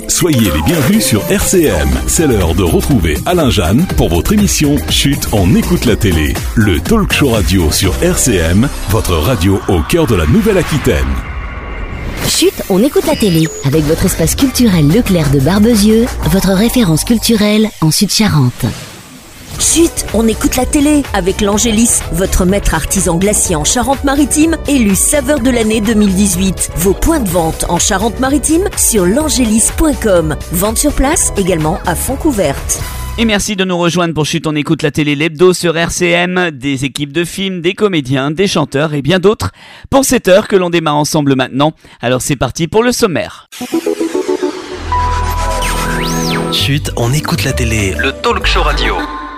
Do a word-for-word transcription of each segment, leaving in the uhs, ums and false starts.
Soyez les bienvenus sur R C M. C'est l'heure de retrouver Alain Jeanne pour votre émission Chut, on écoute la télé. Le talk show radio sur R C M, votre radio au cœur de la Nouvelle-Aquitaine. Chut, on écoute la télé avec votre espace culturel Leclerc de Barbezieux, votre référence culturelle en Sud-Charente. Chut, on écoute la télé avec l'Angélis, votre maître artisan glacier en Charente-Maritime, élu saveur de l'année deux mille dix-huit. Vos points de vente en Charente-Maritime sur l'angélis point com. Vente sur place également à Fontcouverte. Et merci de nous rejoindre pour Chut, on écoute la télé, l'hebdo sur R C M, des équipes de films, des comédiens, des chanteurs et bien d'autres pour cette heure que l'on démarre ensemble maintenant. Alors c'est parti pour le sommaire. Chut, on écoute la télé, le talk show radio.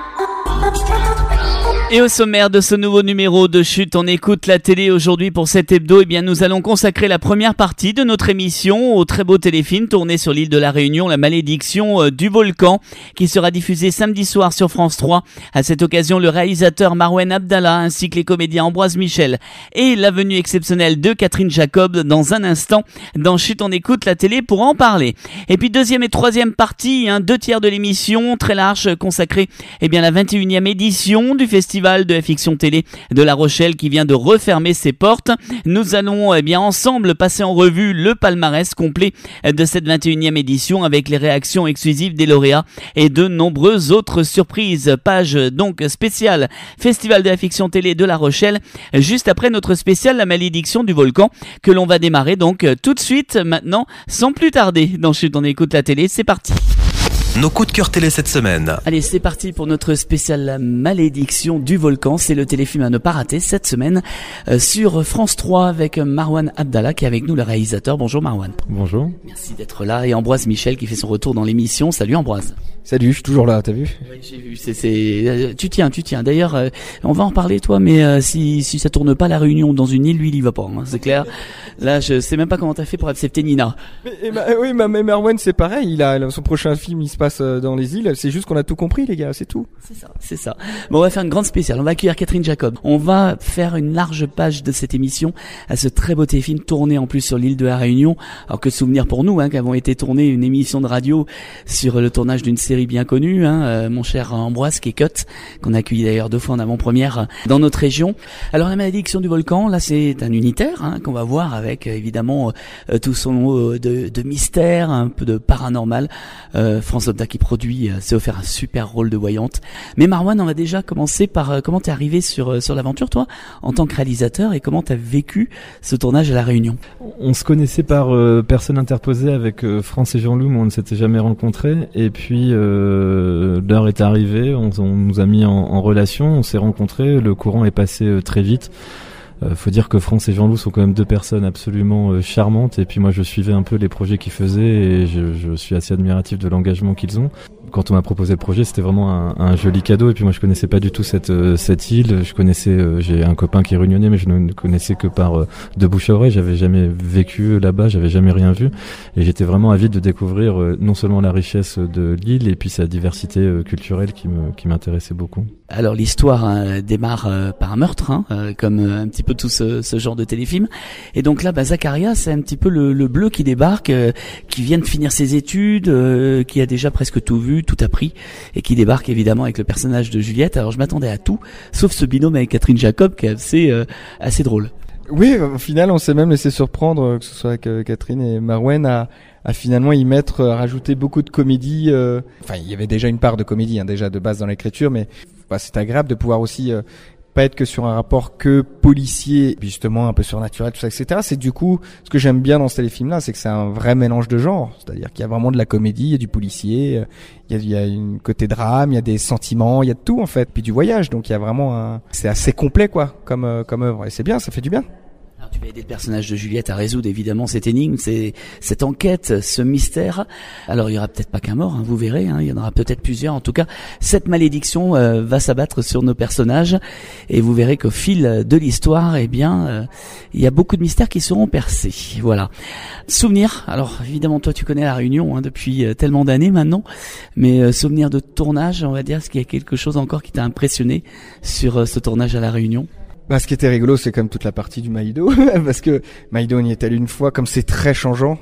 Et au sommaire de ce nouveau numéro de Chut, on écoute la télé aujourd'hui pour cet hebdo. Eh bien, nous allons consacrer la première partie de notre émission au très beau téléfilm tourné sur l'île de la Réunion, La Malédiction du Volcan, qui sera diffusé samedi soir sur France trois. À cette occasion, le réalisateur Marwan Abdallah ainsi que les comédiens Ambroise Michel et la venue exceptionnelle de Catherine Jacob dans un instant dans Chut, on écoute la télé pour en parler. Et puis deuxième et troisième partie, hein, deux tiers de l'émission très large consacrée eh bien, à la vingt et unième édition du festival de la fiction télé de La Rochelle qui vient de refermer ses portes. Nous allons eh bien ensemble passer en revue le palmarès complet de cette vingt et unième édition avec les réactions exclusives des lauréats et de nombreuses autres surprises. Page donc spéciale Festival de la fiction télé de La Rochelle juste après notre spécial La Malédiction du Volcan que l'on va démarrer donc tout de suite maintenant sans plus tarder. Dans Chut, on écoute la télé, c'est parti. Nos coups de cœur télé cette semaine. Allez, c'est parti pour notre spécial La Malédiction du Volcan. C'est le téléfilm à ne pas rater cette semaine euh, sur France trois avec Marwan Abdallah qui est avec nous, le réalisateur. Bonjour Marwan. Bonjour. Merci d'être là. Et Ambroise Michel qui fait son retour dans l'émission. Salut Ambroise. Salut, je suis toujours là, t'as vu ? Oui, j'ai vu. C'est, c'est, euh, tu tiens, tu tiens. D'ailleurs, euh, on va en parler toi, mais euh, si si ça tourne pas la Réunion dans une île, lui, il y va pas. Hein, c'est clair. Là, je sais même pas comment t'as fait pour accepter Nina. Mais, et ma, oui, ma, mais Marwan, c'est pareil. Il a son prochain film, il se passe dans les îles. C'est juste qu'on a tout compris, les gars. C'est tout. C'est ça, c'est ça. Bon, on va faire une grande spéciale. On va accueillir Catherine Jacob. On va faire une large page de cette émission à ce très beau téléfilm tourné en plus sur l'île de la Réunion. Alors que souvenir pour nous, hein, qu'avons été tourné une émission de radio sur le tournage d'une série bien connue, hein, euh, mon cher Ambroise, qui est Cut, qu'on a accueilli d'ailleurs deux fois en avant-première dans notre région. Alors La Malédiction du Volcan, là, c'est un unitaire hein, qu'on va voir avec euh, évidemment euh, tout son lot de, de mystère, un peu de paranormal. Euh, France Obda qui produit euh, s'est offert un super rôle de voyante. Mais Marwan, on va déjà commencer par euh, comment t'es arrivé sur euh, sur l'aventure, toi, en tant que réalisateur, et comment t'as vécu ce tournage à La Réunion. On se connaissait par euh, personne interposée avec euh, France et Jean-Loup, mais on ne s'était jamais rencontrés. Et puis euh, l'heure est arrivée, on, on nous a mis en, en relation, on s'est rencontrés, le courant est passé euh, très vite. Euh, faut dire que France et Jean-Loup sont quand même deux personnes absolument euh, charmantes, et puis moi je suivais un peu les projets qu'ils faisaient et je, je suis assez admiratif de l'engagement qu'ils ont. Quand on m'a proposé le projet, c'était vraiment un, un joli cadeau, et puis moi je connaissais pas du tout cette euh, cette île. Je connaissais, euh, j'ai un copain qui est réunionnais, mais je ne connaissais que par euh, de bouche à oreille. J'avais jamais vécu là-bas, j'avais jamais rien vu, et j'étais vraiment avide de découvrir euh, non seulement la richesse de l'île et puis sa diversité euh, culturelle qui me qui m'intéressait beaucoup. Alors l'histoire hein, démarre euh, par un meurtre, hein, euh, comme euh, un petit peu tout ce, ce genre de téléfilm. Et donc là, bah, Zacharia, c'est un petit peu le, le bleu qui débarque, euh, qui vient de finir ses études, euh, qui a déjà presque tout vu, tout appris, et qui débarque évidemment avec le personnage de Juliette. Alors je m'attendais à tout, sauf ce binôme avec Catherine Jacob qui est assez, euh, assez drôle. Oui, au final, on s'est même laissé surprendre, que ce soit avec euh, Catherine et Marwan, à, à finalement y mettre, à rajouter beaucoup de comédie. Euh... Enfin, il y avait déjà une part de comédie, hein, déjà de base dans l'écriture, mais bah, c'est agréable de pouvoir aussi euh, pas être que sur un rapport que policier, puis justement un peu surnaturel, tout ça, et cetera. C'est du coup, ce que j'aime bien dans ces téléfilms-là, c'est que c'est un vrai mélange de genres. C'est-à-dire qu'il y a vraiment de la comédie, il y a du policier, il y a, il y a une côté drame, il y a des sentiments, il y a de tout en fait, puis du voyage. Donc il y a vraiment un, c'est assez complet quoi, comme euh, comme œuvre. Et c'est bien, ça fait du bien. Alors, tu vas aider le personnage de Juliette à résoudre évidemment cette énigme, c'est, cette enquête, ce mystère. Alors il y aura peut-être pas qu'un mort, hein, vous verrez, hein, il y en aura peut-être plusieurs. En tout cas, cette malédiction euh, va s'abattre sur nos personnages et vous verrez qu'au fil de l'histoire, eh bien, euh, il y a beaucoup de mystères qui seront percés. Voilà. Souvenir. Alors évidemment, toi tu connais La Réunion hein, depuis euh, tellement d'années maintenant, mais euh, souvenir de tournage, on va dire, est-ce qu'il y a quelque chose encore qui t'a impressionné sur euh, ce tournage à La Réunion? Bah, ce qui était rigolo, c'est comme toute la partie du Maïdo, parce que Maïdo, on y est allé une fois, comme c'est très changeant.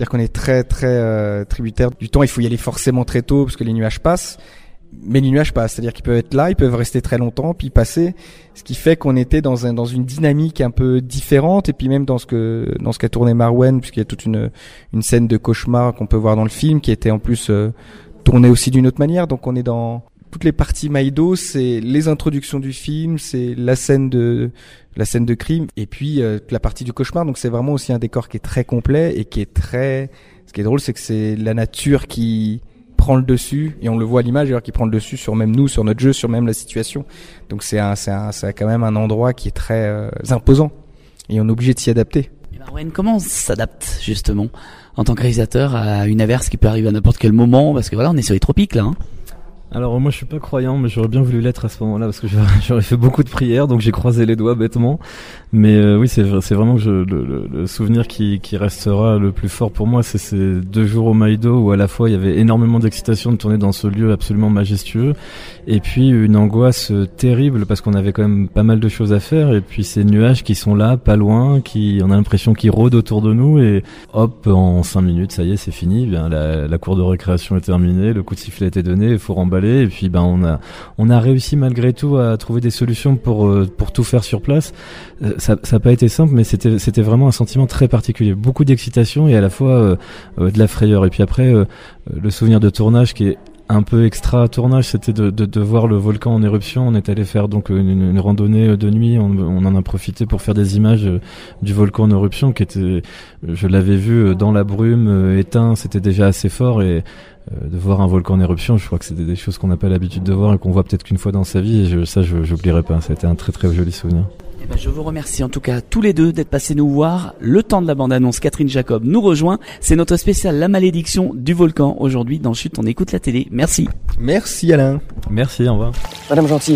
C'est-à-dire qu'on est très très euh, tributaire du temps. Il faut y aller forcément très tôt parce que les nuages passent. Mais les nuages passent, c'est-à-dire qu'ils peuvent être là, ils peuvent rester très longtemps, puis passer. Ce qui fait qu'on était dans un dans une dynamique un peu différente. Et puis même dans ce que dans ce qu'a tourné Marouane, puisqu'il y a toute une une scène de cauchemar qu'on peut voir dans le film, qui était en plus euh, tournée aussi d'une autre manière. Donc on est dans toutes les parties Maïdo, c'est les introductions du film, c'est la scène de la scène de crime, et puis euh, la partie du cauchemar. Donc c'est vraiment aussi un décor qui est très complet et qui est très. Ce qui est drôle, c'est que c'est la nature qui prend le dessus, et on le voit à l'image d'ailleurs, qui prend le dessus sur même nous, sur notre jeu, sur même la situation. Donc c'est un, c'est un, c'est quand même un endroit qui est très euh, imposant, et on est obligé de s'y adapter. Et Marouane, comment on s'adapte justement en tant que réalisateur à une averse qui peut arriver à n'importe quel moment, parce que voilà, on est sur les tropiques là. Hein. Alors moi je suis pas croyant, mais j'aurais bien voulu l'être à ce moment-là parce que j'aurais fait beaucoup de prières, donc j'ai croisé les doigts bêtement. Mais euh, oui, c'est c'est vraiment que je, le, le, le souvenir qui, qui restera le plus fort pour moi, c'est ces deux jours au Maïdo où à la fois il y avait énormément d'excitation de tourner dans ce lieu absolument majestueux, et puis une angoisse terrible parce qu'on avait quand même pas mal de choses à faire, et puis ces nuages qui sont là, pas loin, qui on a l'impression qu'ils rôdent autour de nous, et hop, en cinq minutes, ça y est, c'est fini. Bien, la, la cour de récréation est terminée, le coup de sifflet a été donné, il faut remballer. Et puis ben on a on a réussi malgré tout à trouver des solutions pour euh, pour tout faire sur place. Euh, ça ça a pas été simple, mais c'était c'était vraiment un sentiment très particulier, beaucoup d'excitation et à la fois euh, euh, de la frayeur. Et puis après euh, le souvenir de tournage qui est un peu extra tournage, c'était de, de, de voir le volcan en éruption. On est allé faire donc une, une randonnée de nuit. On, on en a profité pour faire des images du volcan en éruption qui était, je l'avais vu dans la brume éteint. C'était déjà assez fort, et euh, de voir un volcan en éruption, je crois que c'était des choses qu'on n'a pas l'habitude de voir et qu'on voit peut-être qu'une fois dans sa vie. Et je, ça, je j'oublierai pas. Ça a été un très très joli souvenir. Eh ben, je vous remercie en tout cas tous les deux d'être passés nous voir. Le temps de la bande-annonce, Catherine Jacob nous rejoint. C'est notre spécial La Malédiction du Volcan aujourd'hui dans Chut, on écoute la télé. Merci. Merci Alain. Merci, au revoir. Madame Gentil.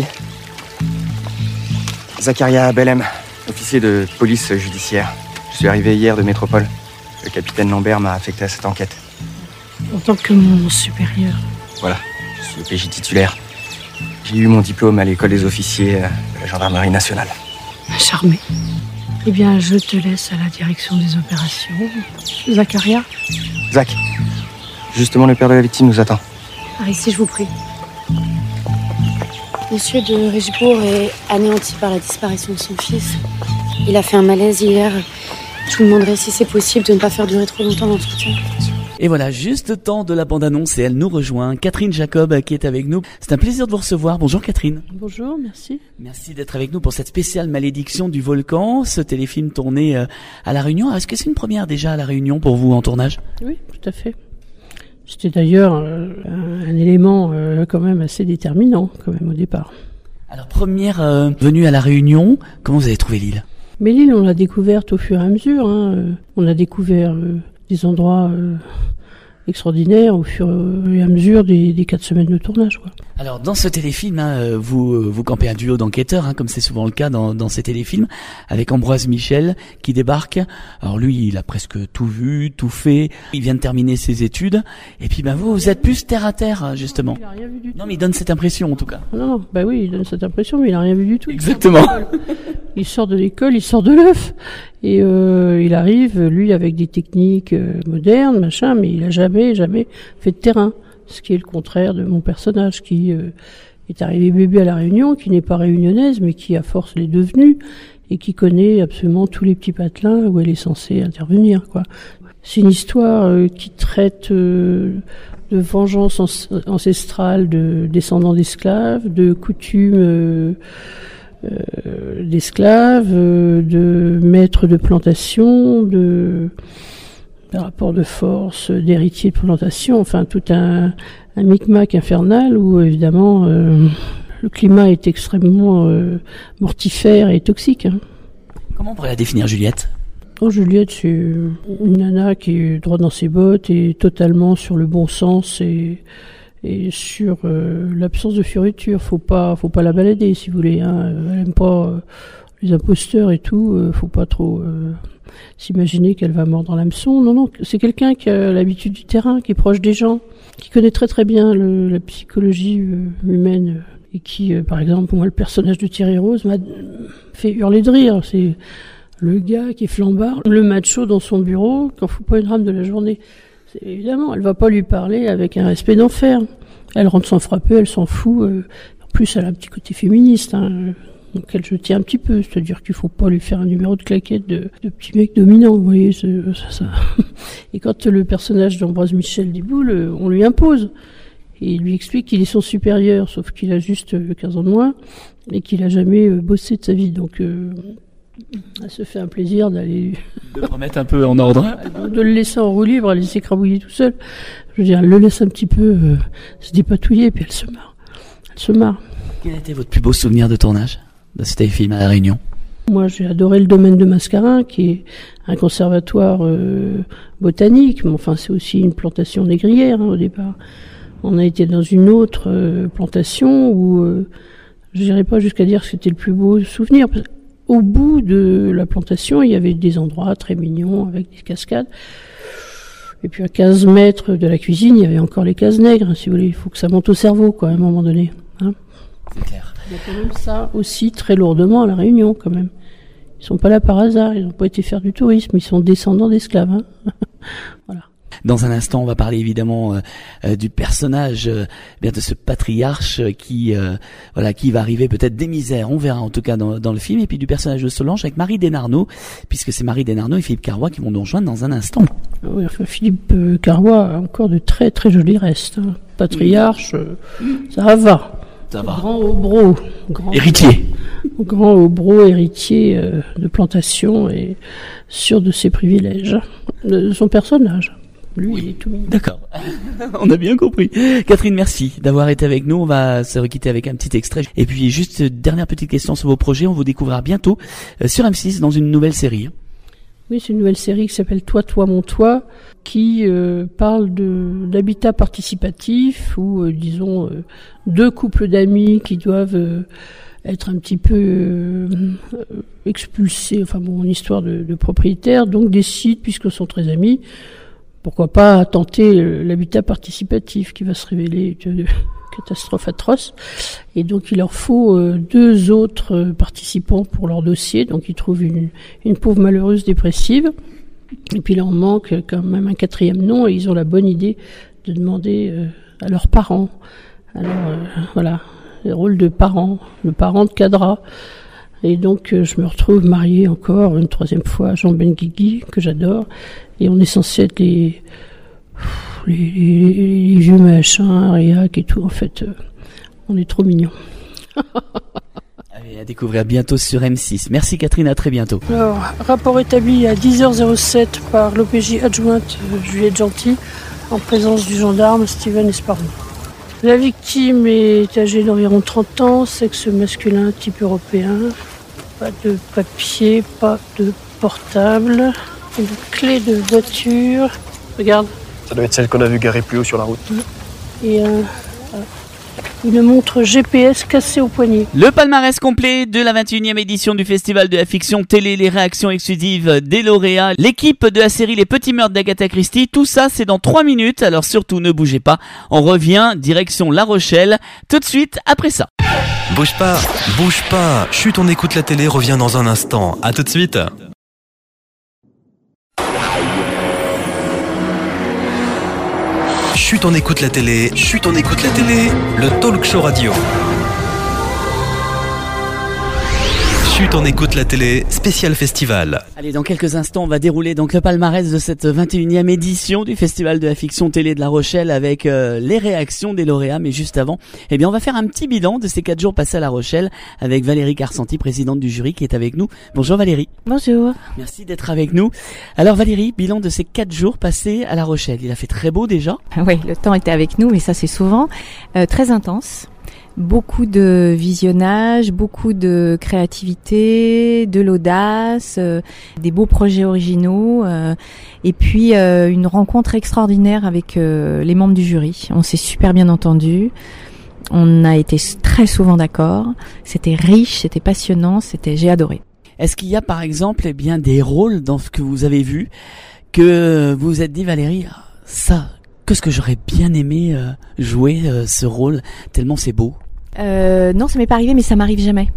Zacharia Bellem, officier de police judiciaire. Je suis arrivé hier de Métropole. Le capitaine Lambert m'a affecté à cette enquête. En tant que mon supérieur. Voilà, je suis O P J titulaire. J'ai eu mon diplôme à l'école des officiers de la gendarmerie nationale. Charmé. Eh bien, je te laisse à la direction des opérations. Zacharia ? Zach, justement, le père de la victime nous attend. Par ici, je vous prie. Monsieur de Rigibourg est anéanti par la disparition de son fils. Il a fait un malaise hier. Je vous demanderai si c'est possible de ne pas faire durer trop longtemps l'entretien. Et voilà, juste le temps de la bande-annonce et elle nous rejoint. Catherine Jacob qui est avec nous. C'est un plaisir de vous recevoir. Bonjour Catherine. Bonjour, merci. Merci d'être avec nous pour cette spéciale Malédiction du Volcan, ce téléfilm tourné à La Réunion. Est-ce que c'est une première déjà à La Réunion pour vous en tournage ? Oui, tout à fait. C'était d'ailleurs euh, un, un élément euh, quand même assez déterminant quand même au départ. Alors première euh, venue à La Réunion, comment vous avez trouvé l'île ? Mais l'île, on l'a découverte au fur et à mesure. Hein. On a découvert euh, des endroits euh, extraordinaires au fur et à mesure des, des quatre semaines de tournage, quoi. Alors dans ce téléfilm, hein, vous vous campez un duo d'enquêteurs, hein, comme c'est souvent le cas dans, dans ces téléfilms, avec Ambroise Michel qui débarque. Alors lui, il a presque tout vu, tout fait. Il vient de terminer ses études. Et puis ben vous, vous êtes plus terre à terre justement. Il a rien vu du tout. Non, mais il donne cette impression en tout cas. Non, non, bah oui, il donne cette impression, mais il a rien vu du tout. Exactement. Il sort de l'école, il sort de l'œuf, et euh, il arrive, lui, avec des techniques euh, modernes, machin, mais il a jamais, jamais fait de terrain. Ce qui est le contraire de mon personnage, qui euh, est arrivé bébé à La Réunion, qui n'est pas réunionnaise, mais qui à force l'est devenue, et qui connaît absolument tous les petits patelins où elle est censée intervenir, quoi. C'est une histoire euh, qui traite euh, de vengeance ancestrale de descendants d'esclaves, de coutumes euh, euh, d'esclaves, euh, de maîtres de plantation, de... des rapports de force, d'héritiers de plantation, enfin tout un, un micmac infernal où évidemment euh, le climat est extrêmement euh, mortifère et toxique. Hein. Comment on pourrait la définir, Juliette ? Oh, Juliette, c'est une nana qui est droite dans ses bottes et totalement sur le bon sens et, et sur euh, l'absence de fioriture. Faut pas, faut pas la balader, si vous voulez. Hein. Elle aime pas euh, les imposteurs et tout. Euh, faut pas trop euh, s'imaginer qu'elle va mordre l'hameçon. Non, non, c'est quelqu'un qui a l'habitude du terrain, qui est proche des gens, qui connaît très très bien le, la psychologie euh, humaine et qui, euh, par exemple, moi, le personnage de Thierry Rose m'a fait hurler de rire. C'est Le gars qui est flambard, le macho dans son bureau, qui en fout pas une rame de la journée. C'est, évidemment, elle va pas lui parler avec un respect d'enfer. Elle rentre sans frapper, elle s'en fout. Euh, en plus, elle a un petit côté féministe, hein, donc elle je tiens un petit peu. C'est-à-dire qu'il faut pas lui faire un numéro de claquette de, de petit mec dominant, vous voyez. C'est, ça, ça. Et quand le personnage d'Ambroise Michel Diboul, on lui impose. Et il lui explique qu'il est son supérieur, sauf qu'il a juste quinze ans de moins et qu'il a jamais bossé de sa vie. Donc, euh, elle se fait un plaisir d'aller... De le remettre un peu en ordre. De le laisser en roue libre, elle laisser crabouiller tout seul. Je veux dire, elle le laisse un petit peu euh, se dépatouiller, puis elle se marre. Elle se marre. Quel a été votre plus beau souvenir de tournage de ce téléfilm à La Réunion? Moi, j'ai adoré le domaine de Mascarin, qui est un conservatoire euh, botanique, mais enfin, c'est aussi une plantation négrière, hein, au départ. On a été dans une autre euh, plantation où euh, je n'irai pas jusqu'à dire que c'était le plus beau souvenir. Parce qu'au bout de la plantation, il y avait des endroits très mignons avec des cascades. Et puis à quinze mètres de la cuisine, il y avait encore les cases nègres, si vous voulez. Il faut que ça monte au cerveau, quoi, à un moment donné. Hein. C'est clair. Il y a quand même ça aussi très lourdement à La Réunion, quand même. Ils sont pas là par hasard, ils n'ont pas été faire du tourisme, ils sont descendants d'esclaves. Hein. Voilà. Dans un instant, on va parler évidemment euh, euh, du personnage, euh, bien de ce patriarche qui, euh, voilà, qui va arriver peut-être des misères. On verra en tout cas dans, dans le film, et puis du personnage de Solange avec Marie Desnarnaud, puisque c'est Marie Desnarnaud et Philippe Carrois qui vont nous rejoindre dans un instant. Oui, enfin, Philippe euh, Carrois a encore de très très jolis restes. Hein. Patriarche, euh, ça va. Ça va. Grand hobro, grand héritier, grand hobro héritier euh, de plantation et sûr de ses privilèges, de son personnage. Lui, oui. Il est tout mignon. D'accord. On a bien compris. Catherine, merci d'avoir été avec nous. On va se requitter avec un petit extrait. Et puis, juste, dernière petite question sur vos projets. On vous découvrira bientôt euh, sur M six dans une nouvelle série. Oui, c'est une nouvelle série qui s'appelle Toi, toi, mon toi, qui euh, parle de d'habitat participatif où, euh, disons, euh, deux couples d'amis qui doivent euh, être un petit peu euh, expulsés, enfin bon, une histoire de, de propriétaire, donc décident, puisqu'ils sont très amis, pourquoi pas tenter l'habitat participatif qui va se révéler une catastrophe atroce. Et donc il leur faut euh, deux autres euh, participants pour leur dossier. Donc ils trouvent une, une pauvre malheureuse dépressive. Et puis il leur manque quand même un quatrième nom et ils ont la bonne idée de demander euh, à leurs parents. Alors euh, voilà, le rôle de parent, le parent de Cadra. Et donc euh, je me retrouve mariée encore une troisième fois à Jean Benguigui, que j'adore. Et on est censé être les, les, les, les vieux machins, Réac et tout. En fait, euh, on est trop mignons. Allez, à découvrir bientôt sur M six. Merci Catherine, à très bientôt. Alors, rapport établi à dix heures zéro sept par l'O P J adjointe euh, Juliette Gentil, en présence du gendarme Steven Esparron. La victime est âgée d'environ trente ans, sexe masculin, type européen. Pas de papier, pas de portable. Une clé de voiture. Regarde. Ça doit être celle qu'on a vue garée plus haut sur la route. Et euh, une montre G P S cassée au poignet. Le palmarès complet de la vingt et unième édition du Festival de la fiction télé, les réactions exclusives des lauréats, l'équipe de la série Les Petits Meurtres d'Agatha Christie, tout ça c'est dans trois minutes, alors surtout ne bougez pas, on revient direction La Rochelle tout de suite après ça. Bouge pas, bouge pas, chut, on écoute la télé, revient dans un instant, à tout de suite. Chut, on écoute la télé, chut, on écoute la télé, le talk show radio. Chut, on écoute la télé, spécial festival. Allez, dans quelques instants, on va dérouler donc le palmarès de cette vingt et unième édition du Festival de la fiction télé de La Rochelle avec euh, les réactions des lauréats. Mais juste avant, eh bien, on va faire un petit bilan de ces quatre jours passés à La Rochelle avec Valérie Carsanti, présidente du jury, qui est avec nous. Bonjour Valérie. Bonjour. Merci d'être avec nous. Alors Valérie, bilan de ces quatre jours passés à La Rochelle. Il a fait très beau déjà. Oui, le temps était avec nous, mais ça c'est souvent euh, très intense. Beaucoup de visionnage, beaucoup de créativité, de l'audace, euh, des beaux projets originaux, euh, et puis euh, une rencontre extraordinaire avec euh, les membres du jury. On s'est super bien entendus, on a été très souvent d'accord, c'était riche, c'était passionnant, c'était j'ai adoré. Est-ce qu'il y a par exemple eh bien des rôles dans ce que vous avez vu que vous vous êtes dit Valérie, ça, qu'est-ce que j'aurais bien aimé euh, jouer euh, ce rôle tellement c'est beau? Euh, non, ça m'est pas arrivé, mais ça m'arrive jamais.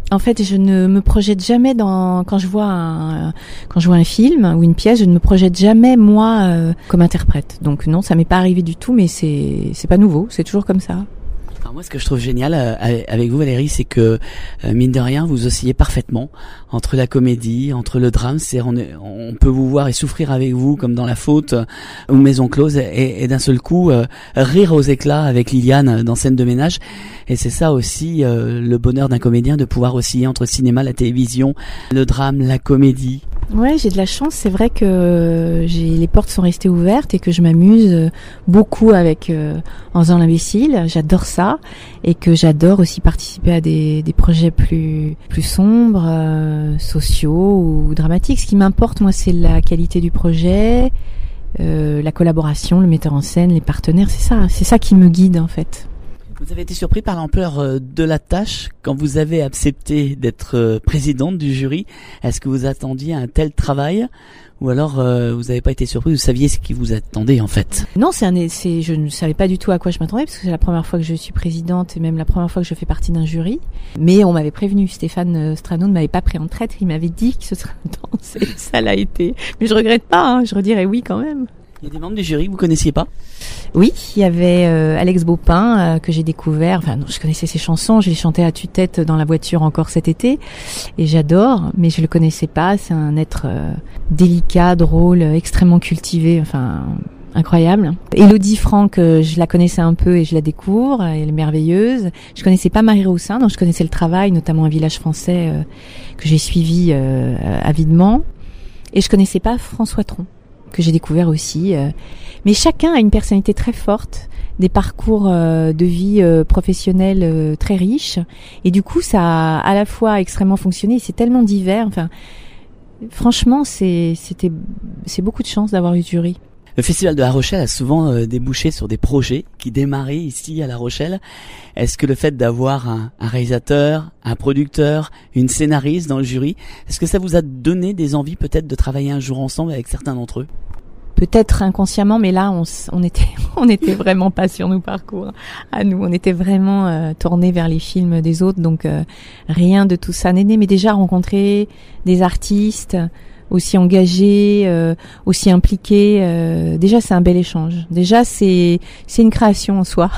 En fait, je ne me projette jamais dans quand je vois un quand je vois un film ou une pièce, je ne me projette jamais moi euh, comme interprète. Donc non, ça m'est pas arrivé du tout, mais c'est c'est pas nouveau, c'est toujours comme ça. Alors moi, ce que je trouve génial euh, avec vous, Valérie, c'est que euh, mine de rien, vous oscillez parfaitement entre la comédie, entre le drame. C'est on, est, on peut vous voir et souffrir avec vous, comme dans La Faute euh, ou Maison Close, et, et d'un seul coup euh, rire aux éclats avec Liliane dans Scène de ménage. Et c'est ça aussi euh, le bonheur d'un comédien, de pouvoir osciller entre le cinéma, la télévision, le drame, la comédie. Ouais, j'ai de la chance. C'est vrai que j'ai les portes sont restées ouvertes et que je m'amuse beaucoup avec euh, En faisant l'imbécile. J'adore ça et que j'adore aussi participer à des, des projets plus plus sombres, euh, sociaux ou dramatiques. Ce qui m'importe, moi, c'est la qualité du projet, euh, la collaboration, le metteur en scène, les partenaires. C'est ça, c'est ça qui me guide en fait. Vous avez été surpris par l'ampleur de la tâche quand vous avez accepté d'être présidente du jury. Est-ce que vous attendiez un tel travail ou alors euh, vous n'avez pas été surpris, vous saviez ce qui vous attendait en fait? Non, c'est un, c'est, je ne savais pas du tout à quoi je m'attendais parce que c'est la première fois que je suis présidente et même la première fois que je fais partie d'un jury. Mais on m'avait prévenu, Stéphane Strano ne m'avait pas pris en traître, il m'avait dit que ce serait intense et ça l'a été. Mais je regrette pas, hein, je redirais oui quand même. Il y a des membres du jury que vous connaissiez pas? Oui, il y avait euh, Alex Baupin euh, que j'ai découvert. Enfin, non, je connaissais ses chansons, je les chantais à tue-tête dans la voiture encore cet été, et j'adore. Mais je le connaissais pas. C'est un être euh, délicat, drôle, extrêmement cultivé. Enfin, incroyable. Élodie Franck, euh, je la connaissais un peu et je la découvre. Elle est merveilleuse. Je connaissais pas Marie Roussin, donc je connaissais le travail, notamment Un village français euh, que j'ai suivi euh, avidement. Et je connaissais pas François Tron, que j'ai découvert aussi. Mais chacun a une personnalité très forte, des parcours de vie professionnels très riches. Et du coup, ça a à la fois extrêmement fonctionné. C'est tellement divers. Enfin, franchement, c'est, c'était, c'est beaucoup de chance d'avoir eu ce jury. Le Festival de La Rochelle a souvent euh, débouché sur des projets qui démarraient ici à La Rochelle. Est-ce que le fait d'avoir un, un réalisateur, un producteur, une scénariste dans le jury, est-ce que ça vous a donné des envies peut-être de travailler un jour ensemble avec certains d'entre eux? Peut-être inconsciemment, mais là, on, on était, on était vraiment pas sur nos parcours à nous. On était vraiment euh, tournés vers les films des autres, donc euh, rien de tout ça n'est né. Mais déjà rencontrer des artistes aussi engagés, euh, aussi impliqués, euh, déjà c'est un bel échange. Déjà c'est c'est une création en soi.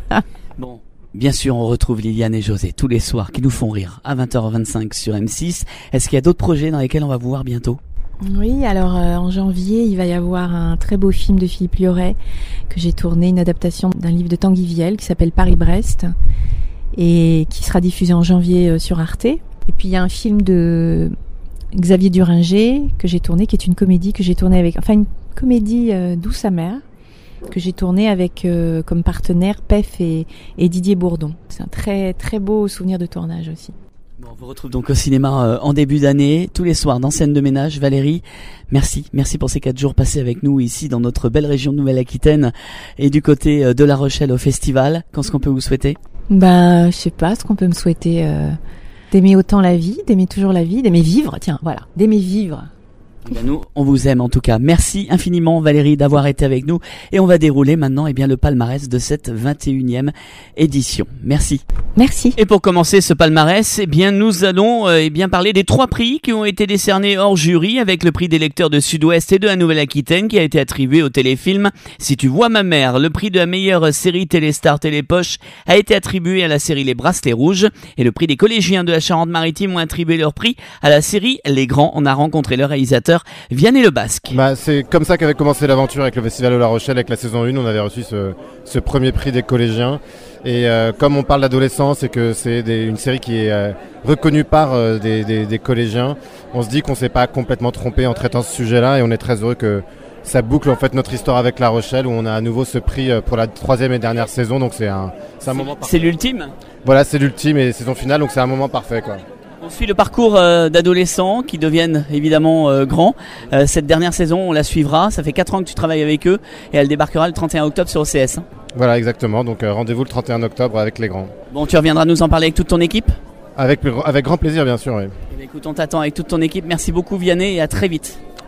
Bon. Bien sûr, on retrouve Liliane et José tous les soirs qui nous font rire à vingt heures vingt-cinq sur M six. Est-ce qu'il y a d'autres projets dans lesquels on va vous voir bientôt? Oui, alors euh, en janvier, il va y avoir un très beau film de Philippe Liorret que j'ai tourné, une adaptation d'un livre de Tanguy Viel qui s'appelle Paris-Brest et qui sera diffusé en janvier euh, sur Arte. Et puis il y a un film de Xavier Duringer que j'ai tourné, qui est une comédie que j'ai tournée avec, enfin une comédie euh, douce amère que j'ai tournée avec euh, comme partenaire P E F et, et Didier Bourdon. C'est un très très beau souvenir de tournage aussi. Bon, on vous retrouve donc au cinéma euh, en début d'année, tous les soirs dans Scène de ménage. Valérie, merci, merci pour ces quatre jours passés avec nous ici dans notre belle région de Nouvelle-Aquitaine et du côté euh, de La Rochelle au festival. Qu'est-ce qu'on peut vous souhaiter? Bah, je sais pas ce qu'on peut me souhaiter. Euh... D'aimer autant la vie, d'aimer toujours la vie, d'aimer vivre, tiens, voilà, d'aimer vivre. Ben nous, on vous aime en tout cas. Merci infiniment Valérie d'avoir été avec nous et on va dérouler maintenant eh bien le palmarès de cette vingt et unième édition. Merci. Merci. Et pour commencer ce palmarès, eh bien nous allons euh, eh bien parler des trois prix qui ont été décernés hors jury, avec le prix des lecteurs de Sud-Ouest et de la Nouvelle-Aquitaine qui a été attribué au téléfilm Si tu vois ma mère. Le prix de la meilleure série Téléstar Télépoche a été attribué à la série Les Bracelets Rouges et le prix des collégiens de la Charente-Maritime ont attribué leur prix à la série Les Grands. On a rencontré le réalisateur Vianney Le Basque. Bah, c'est comme ça qu'avait commencé l'aventure avec le Festival de La Rochelle, avec la saison un. On avait reçu ce, ce premier prix des collégiens. Et euh, comme on parle d'adolescence et que c'est des, une série qui est euh, reconnue par euh, des, des, des collégiens, on se dit qu'on ne s'est pas complètement trompé en traitant ce sujet-là. Et on est très heureux que ça boucle en fait notre histoire avec La Rochelle, où on a à nouveau ce prix pour la troisième et dernière saison. Donc c'est un, c'est un moment parfait. C'est l'ultime. Voilà, c'est l'ultime et saison finale. Donc c'est un moment parfait, quoi. On suit le parcours euh, d'adolescents qui deviennent évidemment euh, grands. Euh, cette dernière saison, on la suivra. Ça fait quatre ans que tu travailles avec eux et elle débarquera le trente et un octobre sur O C S. Hein. Voilà, exactement. Donc euh, rendez-vous le trente et un octobre avec les grands. Bon, tu reviendras nous en parler avec toute ton équipe? Avec, avec grand plaisir, bien sûr, oui. Eh bien, écoute, on t'attend avec toute ton équipe. Merci beaucoup Vianney et à très vite.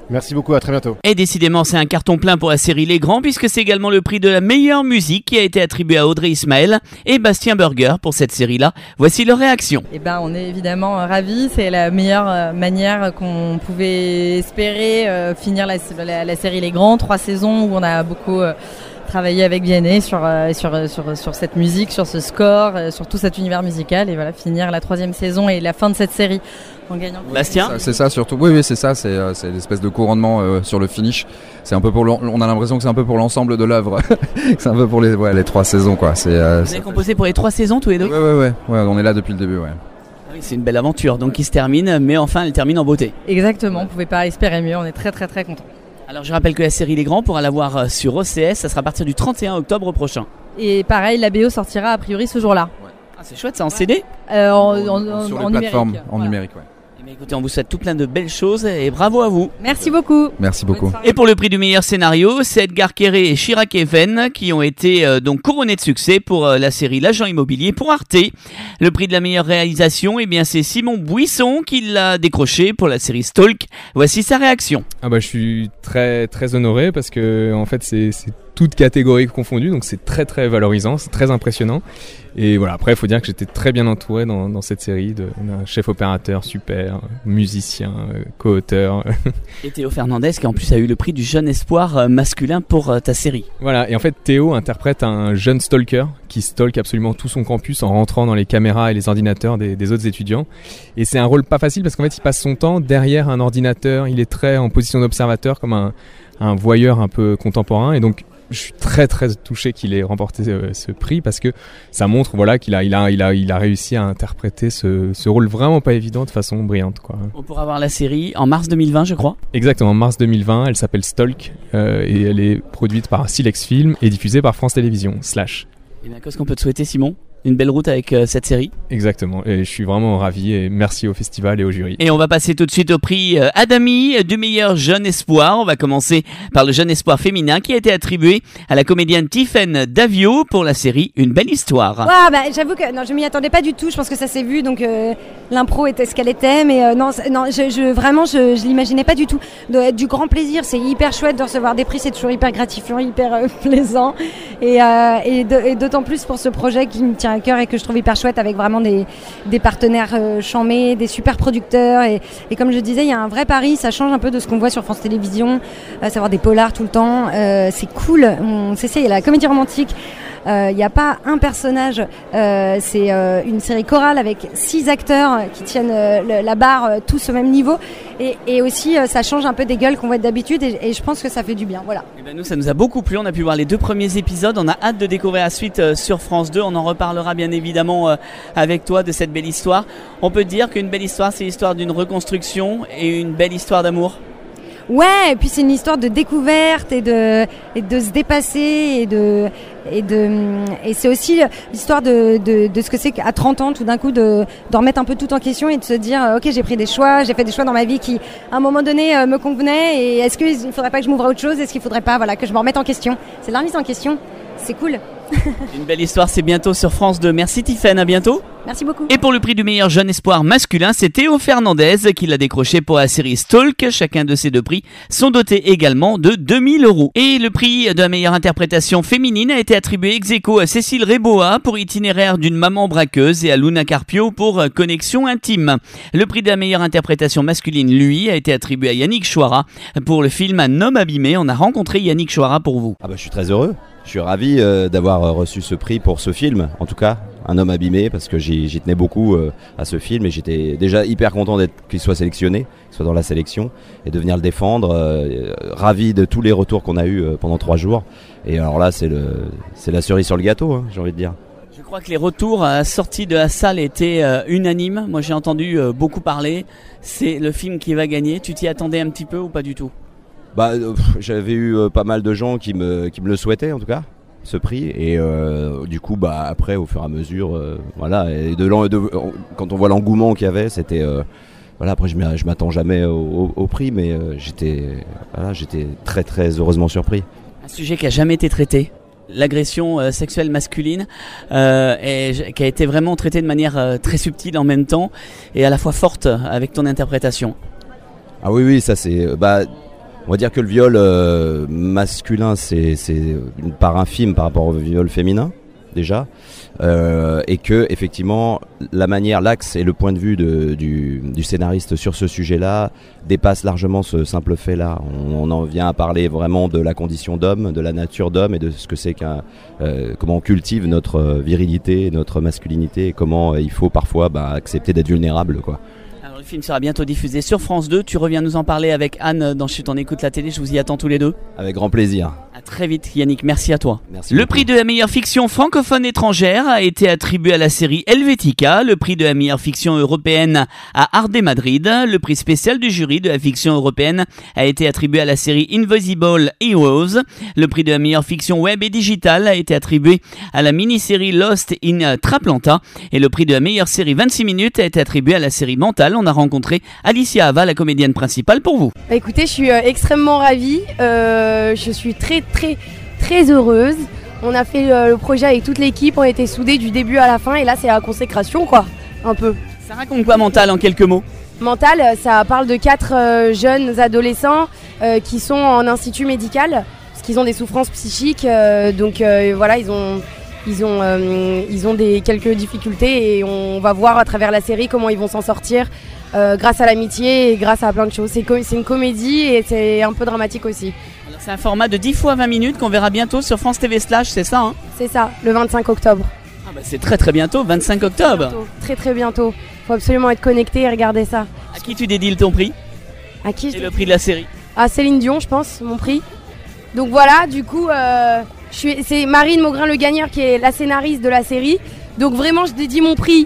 Merci beaucoup, à très bientôt. Et décidément, c'est un carton plein pour la série Les Grands, puisque c'est également le prix de la meilleure musique qui a été attribué à Audrey Ismaël et Bastien Burger pour cette série-là. Voici leur réaction. Eh ben, on est évidemment ravis. C'est la meilleure manière qu'on pouvait espérer euh, finir la, la, la série Les Grands. Trois saisons où on a beaucoup euh, travaillé avec Vianney sur, euh, sur, sur, sur cette musique, sur ce score, euh, sur tout cet univers musical. Et voilà, finir la troisième saison et la fin de cette série en gagnant. Bastien ? C'est ça, c'est ça surtout. Oui, oui, c'est ça. C'est, euh, c'est l'espèce de couronnement euh, sur le finish. C'est un peu pour. On a l'impression que c'est un peu pour l'ensemble de l'œuvre. C'est un peu pour les, ouais, les trois saisons, quoi. C'est. Euh, Vous avez composé pour les trois saisons tous les deux ? Ouais, ouais, ouais. Ouais, on est là depuis le début, ouais. Oui, c'est une belle aventure, donc qui se termine, mais enfin, elle termine en beauté. Exactement. On pouvait pas espérer mieux. On est très, très, très contents. Alors, je rappelle que la série Les Grands pourra la voir sur O C S. Ça sera à partir du trente et un octobre prochain. Et pareil, la B O sortira a priori ce jour-là. Ouais. Ah, c'est chouette, c'est en C D ? euh, en, en, en, Sur les en plateformes, numérique. en Voilà. numérique, ouais. Eh bien, écoutez, on vous souhaite tout plein de belles choses et bravo à vous. Merci beaucoup. Merci beaucoup. Et pour le prix du meilleur scénario, c'est Edgar Quéré et Chirac Even qui ont été euh, donc couronnés de succès pour euh, la série L'Agent Immobilier pour Arte. Le prix de la meilleure réalisation, eh bien, c'est Simon Buisson qui l'a décroché pour la série Stalk. Voici sa réaction. Ah bah, je suis très très honoré parce que en fait c'est, c'est toutes catégories confondues, donc c'est très très valorisant, c'est très impressionnant. Et voilà, après il faut dire que j'étais très bien entouré dans, dans cette série, de, d'un chef opérateur super, musicien, euh, co-auteur. Et Théo Fernandez qui en plus a eu le prix du jeune espoir masculin pour euh, ta série. Voilà, et en fait Théo interprète un jeune stalker qui stalk absolument tout son campus en rentrant dans les caméras et les ordinateurs des, des autres étudiants. Et c'est un rôle pas facile parce qu'en fait il passe son temps derrière un ordinateur, il est très en position d'observateur comme un, un voyeur un peu contemporain, et donc je suis très très touché qu'il ait remporté euh, ce prix parce que ça montre voilà qu'il a il a il a il a réussi à interpréter ce ce rôle vraiment pas évident de façon brillante, quoi. On pourra voir la série en mars deux mille vingt, je crois. Exactement, en mars deux mille vingt, elle s'appelle Stalk euh, et elle est produite par Silex Film et diffusée par France Télévisions. Slash. Et bien, qu'est-ce qu'on peut te souhaiter, Simon ? Une belle route avec euh, cette série. Exactement, et je suis vraiment ravi et merci au festival et au jury. Et on va passer tout de suite au prix euh, Adami du meilleur jeune espoir. On va commencer par le jeune espoir féminin qui a été attribué à la comédienne Tiffaine Davio pour la série Une belle histoire. Ouais, bah, j'avoue que non, je m'y attendais pas du tout. Je pense que ça s'est vu, donc euh, l'impro était ce qu'elle était, mais euh, non, non, je, je vraiment, je, je l'imaginais pas du tout. De, du grand plaisir, c'est hyper chouette de recevoir des prix, c'est toujours hyper gratifiant, hyper euh, plaisant, et, euh, et, de, et d'autant plus pour ce projet qui me tient à cœur et que je trouve hyper chouette, avec vraiment des, des partenaires euh, chamés, des super producteurs, et, et comme je disais, il y a un vrai pari. Ça change un peu de ce qu'on voit sur France Télévisions, à savoir des polars tout le temps. Euh, c'est cool. On s'essaye à la comédie romantique. Il euh, n'y a pas un personnage, euh, c'est euh, une série chorale avec six acteurs qui tiennent euh, le, la barre euh, tous au même niveau, et, et aussi euh, ça change un peu des gueules qu'on voit d'habitude, et, et je pense que ça fait du bien. Voilà. Et ben nous, ça nous a beaucoup plu, on a pu voir les deux premiers épisodes, on a hâte de découvrir la suite euh, sur France deux, on en reparlera bien évidemment euh, avec toi de cette belle histoire. On peut dire qu'une belle histoire, c'est l'histoire d'une reconstruction et une belle histoire d'amour. Ouais, et puis c'est une histoire de découverte et de, et de se dépasser, et de, et de, et c'est aussi l'histoire de, de, de ce que c'est qu'à trente ans, tout d'un coup, de, de remettre un peu tout en question et de se dire, ok, j'ai pris des choix, j'ai fait des choix dans ma vie qui, à un moment donné, me convenaient, et est-ce qu'il ne faudrait pas que je m'ouvre à autre chose, est-ce qu'il ne faudrait pas, voilà, que je me remette en question. C'est de la remise en question, c'est cool. Une belle histoire, c'est bientôt sur France deux. Merci Tiffaine, à bientôt. Merci beaucoup. Et pour le prix du meilleur jeune espoir masculin, c'est Théo Fernandez qui l'a décroché pour la série Stalk. Chacun de ces deux prix sont dotés également de deux mille euros. Et le prix de la meilleure interprétation féminine a été attribué ex aequo à Cécile Réboa pour Itinéraire d'une maman braqueuse et à Luna Carpio pour Connexion intime. Le prix de la meilleure interprétation masculine, lui, a été attribué à Yannick Chouara pour le film Un homme abîmé. On a rencontré Yannick Chouara pour vous. Ah bah, je suis très heureux. Je suis ravi euh, d'avoir reçu ce prix pour ce film, en tout cas, Un homme abîmé, parce que j'y, j'y tenais beaucoup euh, à ce film, et j'étais déjà hyper content d'être, qu'il soit sélectionné, qu'il soit dans la sélection, et de venir le défendre, euh, ravi de tous les retours qu'on a eus euh, pendant trois jours. Et alors là, c'est, le, c'est la cerise sur le gâteau, hein, j'ai envie de dire. Je crois que les retours à la sortie de la salle étaient euh, unanimes. Moi, j'ai entendu euh, beaucoup parler. C'est le film qui va gagner. Tu t'y attendais un petit peu ou pas du tout ? Bah, euh, j'avais eu euh, pas mal de gens qui me, qui me le souhaitaient en tout cas, ce prix, et euh, du coup bah après au fur et à mesure, euh, voilà, et de, de, de, quand on voit l'engouement qu'il y avait, c'était euh, voilà, après je, je m'attends jamais au, au, au prix, mais euh, j'étais voilà, j'étais très très heureusement surpris. Un sujet qui a jamais été traité, l'agression euh, sexuelle masculine, euh, et qui a été vraiment traité de manière euh, très subtile en même temps et à la fois forte avec ton interprétation. Ah oui oui, ça c'est bah On va dire que le viol euh, masculin, c'est, c'est une part infime par rapport au viol féminin, déjà. Euh, et que, effectivement, la manière, l'axe et le point de vue de, du, du scénariste sur ce sujet-là dépasse largement ce simple fait-là. On, on en vient à parler vraiment de la condition d'homme, de la nature d'homme et de ce que c'est qu'un, euh, comment on cultive notre virilité, notre masculinité et comment euh, il faut parfois bah, accepter d'être vulnérable, quoi. Le film sera bientôt diffusé sur France deux. Tu reviens nous en parler avec Anne dans Chut, on écoute la télé. Je vous y attends tous les deux. Avec grand plaisir. À très vite Yannick, merci à toi. Merci le beaucoup. prix de la meilleure fiction francophone étrangère a été attribué à la série Helvetica. Le prix de la meilleure fiction européenne à Arte Madrid. Le prix spécial du jury de la fiction européenne a été attribué à la série Invisible Heroes. Le prix de la meilleure fiction web et digitale a été attribué à la mini-série Lost in Traplanta. Et le prix de la meilleure série vingt-six minutes a été attribué à la série Mental. On a rencontré Alicia Ava, la comédienne principale, pour vous. Bah écoutez, je suis euh, extrêmement ravie. Euh, je suis très très très heureuse. On a fait euh, le projet avec toute l'équipe, on était soudés du début à la fin et là c'est la consécration quoi, un peu. Ça raconte quoi Mental en quelques mots? Mental, ça parle de quatre euh, jeunes adolescents euh, qui sont en institut médical parce qu'ils ont des souffrances psychiques. Euh, donc euh, voilà, ils ont Ils ont, euh, ils ont des, quelques difficultés et on va voir à travers la série comment ils vont s'en sortir euh, grâce à l'amitié et grâce à plein de choses. C'est, co- c'est une comédie et c'est un peu dramatique aussi. Alors, c'est un format de dix fois vingt minutes qu'on verra bientôt sur France T V Slash, c'est ça hein? C'est ça, le vingt-cinq octobre. Ah bah c'est très très bientôt, vingt-cinq octobre. Bientôt, très très bientôt. Faut absolument être connecté et regarder ça. À qui tu dédies ton prix? À qui je Et le prix de la série? À Céline Dion, je pense, mon prix. Donc voilà, du coup, euh, je suis, c'est Marine Maugrain-Le Gagneur qui est la scénariste de la série. Donc vraiment, je dédie mon prix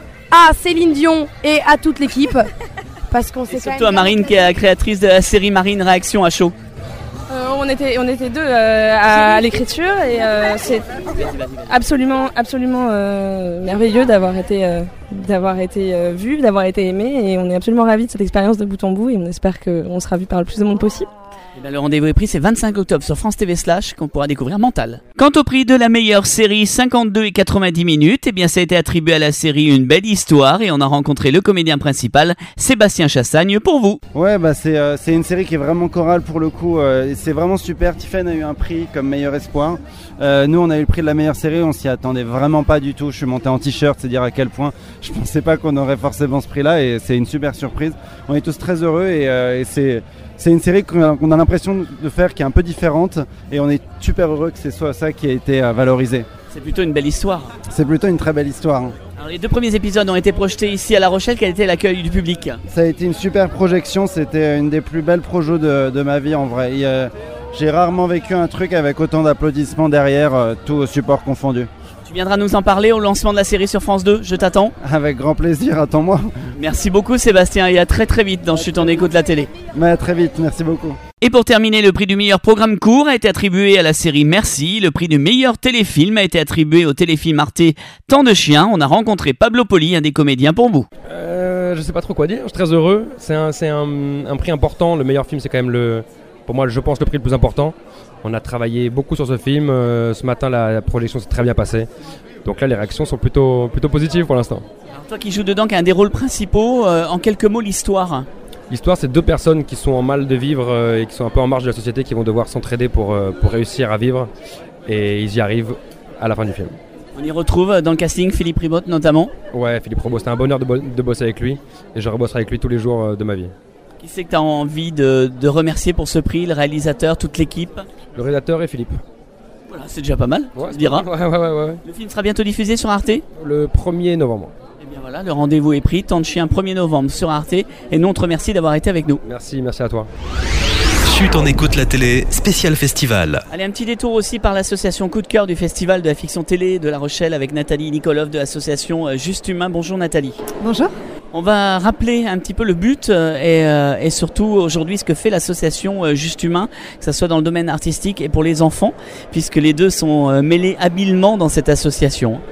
à Céline Dion et à toute l'équipe. Parce qu'on s'est Et surtout à Marine qui est la créatrice de la série Marine Réaction à chaud. Euh, on était, on était deux euh, à, à l'écriture et euh, c'est absolument, absolument euh, merveilleux d'avoir été, euh, d'avoir été euh, vu, d'avoir été aimé et on est absolument ravis de cette expérience de bout en bout et on espère qu'on sera vu par le plus de monde possible. Et bien, le rendez-vous est pris, c'est vingt-cinq octobre sur France T V Slash qu'on pourra découvrir Mental. Quant au prix de la meilleure série cinquante-deux et quatre-vingt-dix minutes, eh bien ça a été attribué à la série Une belle histoire et on a rencontré le comédien principal Sébastien Chassagne pour vous. Ouais bah c'est, euh, c'est une série qui est vraiment chorale pour le coup, euh, c'est vraiment super. Tiffen a eu un prix comme meilleur espoir. Euh, nous on a eu le prix de la meilleure série, on s'y attendait vraiment pas du tout. Je suis monté en t-shirt, c'est dire à quel point je pensais pas qu'on aurait forcément ce prix là et c'est une super surprise. On est tous très heureux et, euh, et c'est C'est une série qu'on a l'impression de faire qui est un peu différente et on est super heureux que ce soit ça qui a été valorisé. C'est plutôt une belle histoire. C'est plutôt une très belle histoire. Alors les deux premiers épisodes ont été projetés ici à La Rochelle. Quel était l'accueil du public? Ça a été une super projection, c'était une des plus belles projets de, de ma vie en vrai. Et, euh, j'ai rarement vécu un truc avec autant d'applaudissements derrière, euh, tout au support confondu. Tu viendras nous en parler au lancement de la série sur France deux, je t'attends. Avec grand plaisir, attends-moi. Merci beaucoup Sébastien et à très très vite dans Chut on écoute la télé. Mais à très vite, merci beaucoup. Et pour terminer, le prix du meilleur programme court a été attribué à la série Merci. Le prix du meilleur téléfilm a été attribué au téléfilm Arte Tant de chiens. On a rencontré Pablo Poli, un des comédiens pour vous. Euh, je sais pas trop quoi dire, je suis très heureux. C'est un, c'est un, un prix important. Le meilleur film, c'est quand même le, pour moi, je pense le prix le plus important. On a travaillé beaucoup sur ce film. Euh, ce matin, la, la projection s'est très bien passée. Donc là, les réactions sont plutôt, plutôt positives pour l'instant. Alors toi qui joues dedans, qui a un des rôles principaux, euh, en quelques mots, l'histoire. L'histoire, c'est deux personnes qui sont en mal de vivre euh, et qui sont un peu en marge de la société, qui vont devoir s'entraider pour, euh, pour réussir à vivre. Et ils y arrivent à la fin du film. On y retrouve dans le casting Philippe Ribotte notamment. Ouais, Philippe Ribotte, c'était un bonheur de, bo- de bosser avec lui. Et je rebosserai avec lui tous les jours euh, de ma vie. Qui c'est que tu as envie de, de remercier pour ce prix, le réalisateur, toute l'équipe? Le réalisateur et Philippe. Voilà, c'est déjà pas mal, ouais, tu diras. Ouais, ouais, ouais, ouais. Le film sera bientôt diffusé sur Arte? Le premier novembre. Et bien voilà, le rendez-vous est pris, Tant de chiens, premier novembre sur Arte. Et nous on te remercie d'avoir été avec nous. Merci, merci à toi. Chut, on écoute la télé, spécial festival. Allez, un petit détour aussi par l'association Coup de cœur du Festival de la fiction télé de La Rochelle avec Nathalie Nikolov de l'association Juste Humain. Bonjour Nathalie. Bonjour. On va rappeler un petit peu le but euh, et, euh, et surtout aujourd'hui ce que fait l'association euh, Juste Humain, que ce soit dans le domaine artistique et pour les enfants, puisque les deux sont euh, mêlés habilement dans cette association.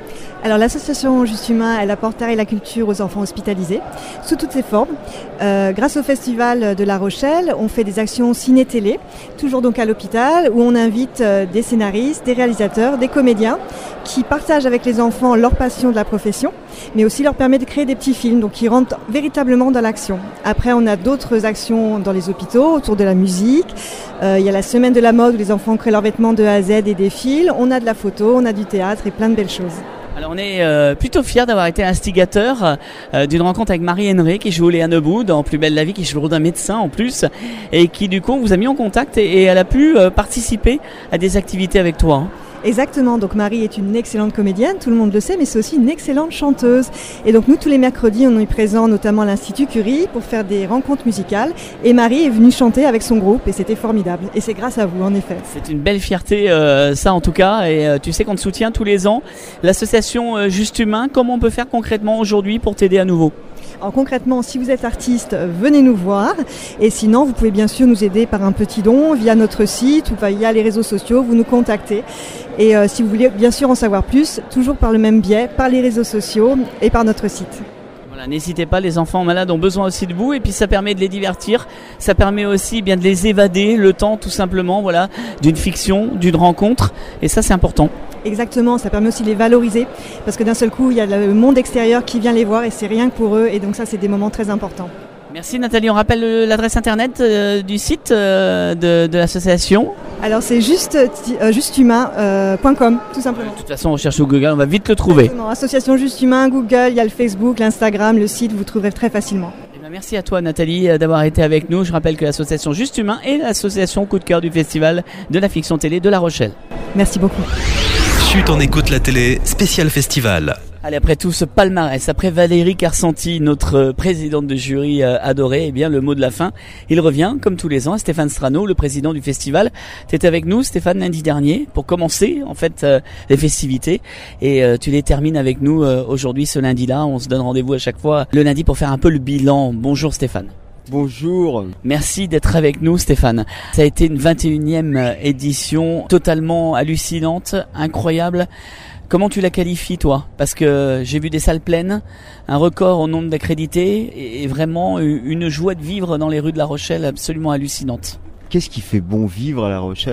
Alors l'association Juste Humain, elle apporte l'art et la culture aux enfants hospitalisés, sous toutes ses formes. Euh, grâce au Festival de La Rochelle, on fait des actions ciné-télé, toujours donc à l'hôpital, où on invite euh, des scénaristes, des réalisateurs, des comédiens, qui partagent avec les enfants leur passion de la profession, mais aussi leur permet de créer des petits films, donc qui rentrent véritablement dans l'action. Après, on a d'autres actions dans les hôpitaux, autour de la musique. Euh, il y a la semaine de la mode, où les enfants créent leurs vêtements de A à Z et défilent. On a de la photo, on a du théâtre et plein de belles choses. Alors on est euh, plutôt fiers d'avoir été instigateur euh, d'une rencontre avec Marie Henry qui joue Léa Nebou dans Plus belle la vie, qui joue le rôle d'un médecin en plus, et qui du coup vous a mis en contact et, et elle a pu euh, participer à des activités avec toi. Hein. Exactement, donc Marie est une excellente comédienne, tout le monde le sait, mais c'est aussi une excellente chanteuse. Et donc nous, tous les mercredis, on est présents notamment à l'Institut Curie pour faire des rencontres musicales. Et Marie est venue chanter avec son groupe et c'était formidable. Et c'est grâce à vous, en effet. C'est une belle fierté, euh, ça en tout cas. Et euh, tu sais qu'on te soutient tous les ans. L'association euh, Juste Humain, comment on peut faire concrètement aujourd'hui pour t'aider à nouveau ? Alors concrètement, si vous êtes artiste, venez nous voir. Et sinon, vous pouvez bien sûr nous aider par un petit don via notre site ou via les réseaux sociaux. Vous nous contactez. Et euh, si vous voulez bien sûr en savoir plus, toujours par le même biais, par les réseaux sociaux et par notre site. Voilà, n'hésitez pas, les enfants malades ont besoin aussi de vous et puis ça permet de les divertir, ça permet aussi bien de les évader le temps tout simplement, voilà, d'une fiction, d'une rencontre, et ça c'est important. Exactement, ça permet aussi de les valoriser parce que d'un seul coup il y a le monde extérieur qui vient les voir et c'est rien que pour eux, et donc ça c'est des moments très importants. Merci Nathalie, on rappelle l'adresse internet euh, du site euh, de, de l'association. Alors c'est juste, euh, justehumain point com, tout simplement. De toute façon on cherche au Google, on va vite le trouver. Exactement. Association Juste Humain, Google, il y a le Facebook, l'Instagram, le site, vous trouverez très facilement. Et bien, merci à toi Nathalie d'avoir été avec nous. Je rappelle que l'association Juste Humain est l'association coup de cœur du Festival de la fiction télé de La Rochelle. Merci beaucoup. Chut, on écoute la télé, spécial festival. Allez, après tout ce palmarès, après Valérie Carsanti, notre présidente de jury euh, adorée, eh bien le mot de la fin, il revient comme tous les ans à Stéphane Strano, le président du festival. Tu étais avec nous Stéphane lundi dernier pour commencer en fait euh, les festivités et euh, tu les termines avec nous euh, aujourd'hui ce lundi-là. On se donne rendez-vous à chaque fois le lundi pour faire un peu le bilan. Bonjour Stéphane. Bonjour. Merci d'être avec nous Stéphane. Ça a été une vingt et unième édition totalement hallucinante, incroyable. Comment tu la qualifies toi ? Parce que j'ai vu des salles pleines, un record au nombre d'accrédités et vraiment une joie de vivre dans les rues de La Rochelle absolument hallucinante. Qu'est-ce qui fait bon vivre à La Rochelle ?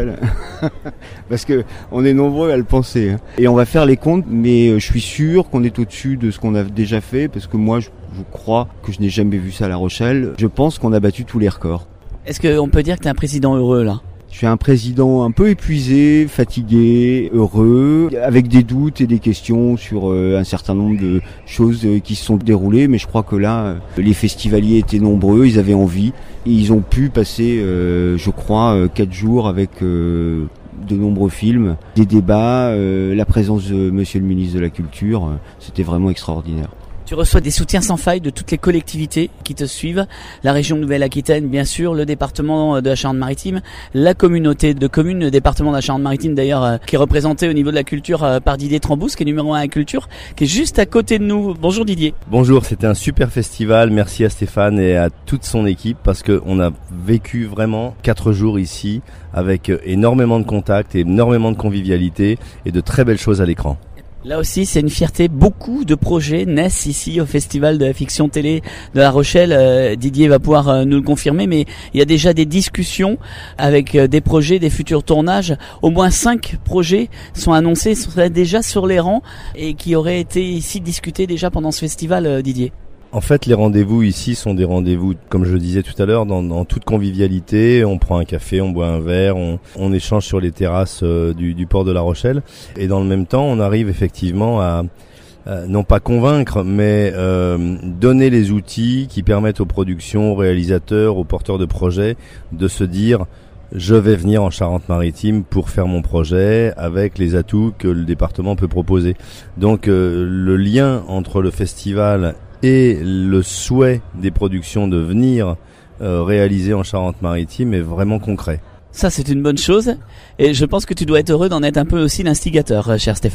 Parce que on est nombreux à le penser. Et on va faire les comptes, mais je suis sûr qu'on est au-dessus de ce qu'on a déjà fait, parce que moi, je, je crois que je n'ai jamais vu ça à La Rochelle. Je pense qu'on a battu tous les records. Est-ce qu'on peut dire que tu es un président heureux là ? Je suis un président un peu épuisé, fatigué, heureux, avec des doutes et des questions sur euh, un certain nombre de choses euh, qui se sont déroulées. Mais je crois que là, euh, les festivaliers étaient nombreux, ils avaient envie. Et ils ont pu passer, euh, je crois, euh, quatre jours avec euh, de nombreux films, des débats, euh, la présence de Monsieur le ministre de la Culture. Euh, c'était vraiment extraordinaire. Tu reçois des soutiens sans faille de toutes les collectivités qui te suivent, la région Nouvelle-Aquitaine bien sûr, le département de la Charente-Maritime, la communauté de communes, le département de la Charente-Maritime d'ailleurs euh, qui est représenté au niveau de la culture euh, par Didier Trambous, qui est numéro un à la culture, qui est juste à côté de nous. Bonjour Didier. Bonjour, c'était un super festival, merci à Stéphane et à toute son équipe parce qu'on a vécu vraiment quatre jours ici avec énormément de contacts, énormément de convivialité et de très belles choses à l'écran. Là aussi, c'est une fierté. Beaucoup de projets naissent ici au Festival de la fiction télé de La Rochelle. Euh, Didier va pouvoir euh, nous le confirmer, mais il y a déjà des discussions avec euh, des projets, des futurs tournages. Au moins cinq projets sont annoncés, sont déjà sur les rangs et qui auraient été ici discutés déjà pendant ce festival, euh, Didier. En fait, les rendez-vous ici sont des rendez-vous, comme je le disais tout à l'heure, dans, dans toute convivialité. On prend un café, on boit un verre, on, on échange sur les terrasses euh, du, du port de La Rochelle. Et dans le même temps, on arrive effectivement à, euh, non pas convaincre, mais euh, donner les outils qui permettent aux productions, aux réalisateurs, aux porteurs de projets de se dire « je vais venir en Charente-Maritime pour faire mon projet avec les atouts que le département peut proposer ». Donc euh, le lien entre le festival et le souhait des productions de venir euh, réaliser en Charente-Maritime est vraiment concret. Ça, c'est une bonne chose et je pense que tu dois être heureux d'en être un peu aussi l'instigateur, cher Stéphane.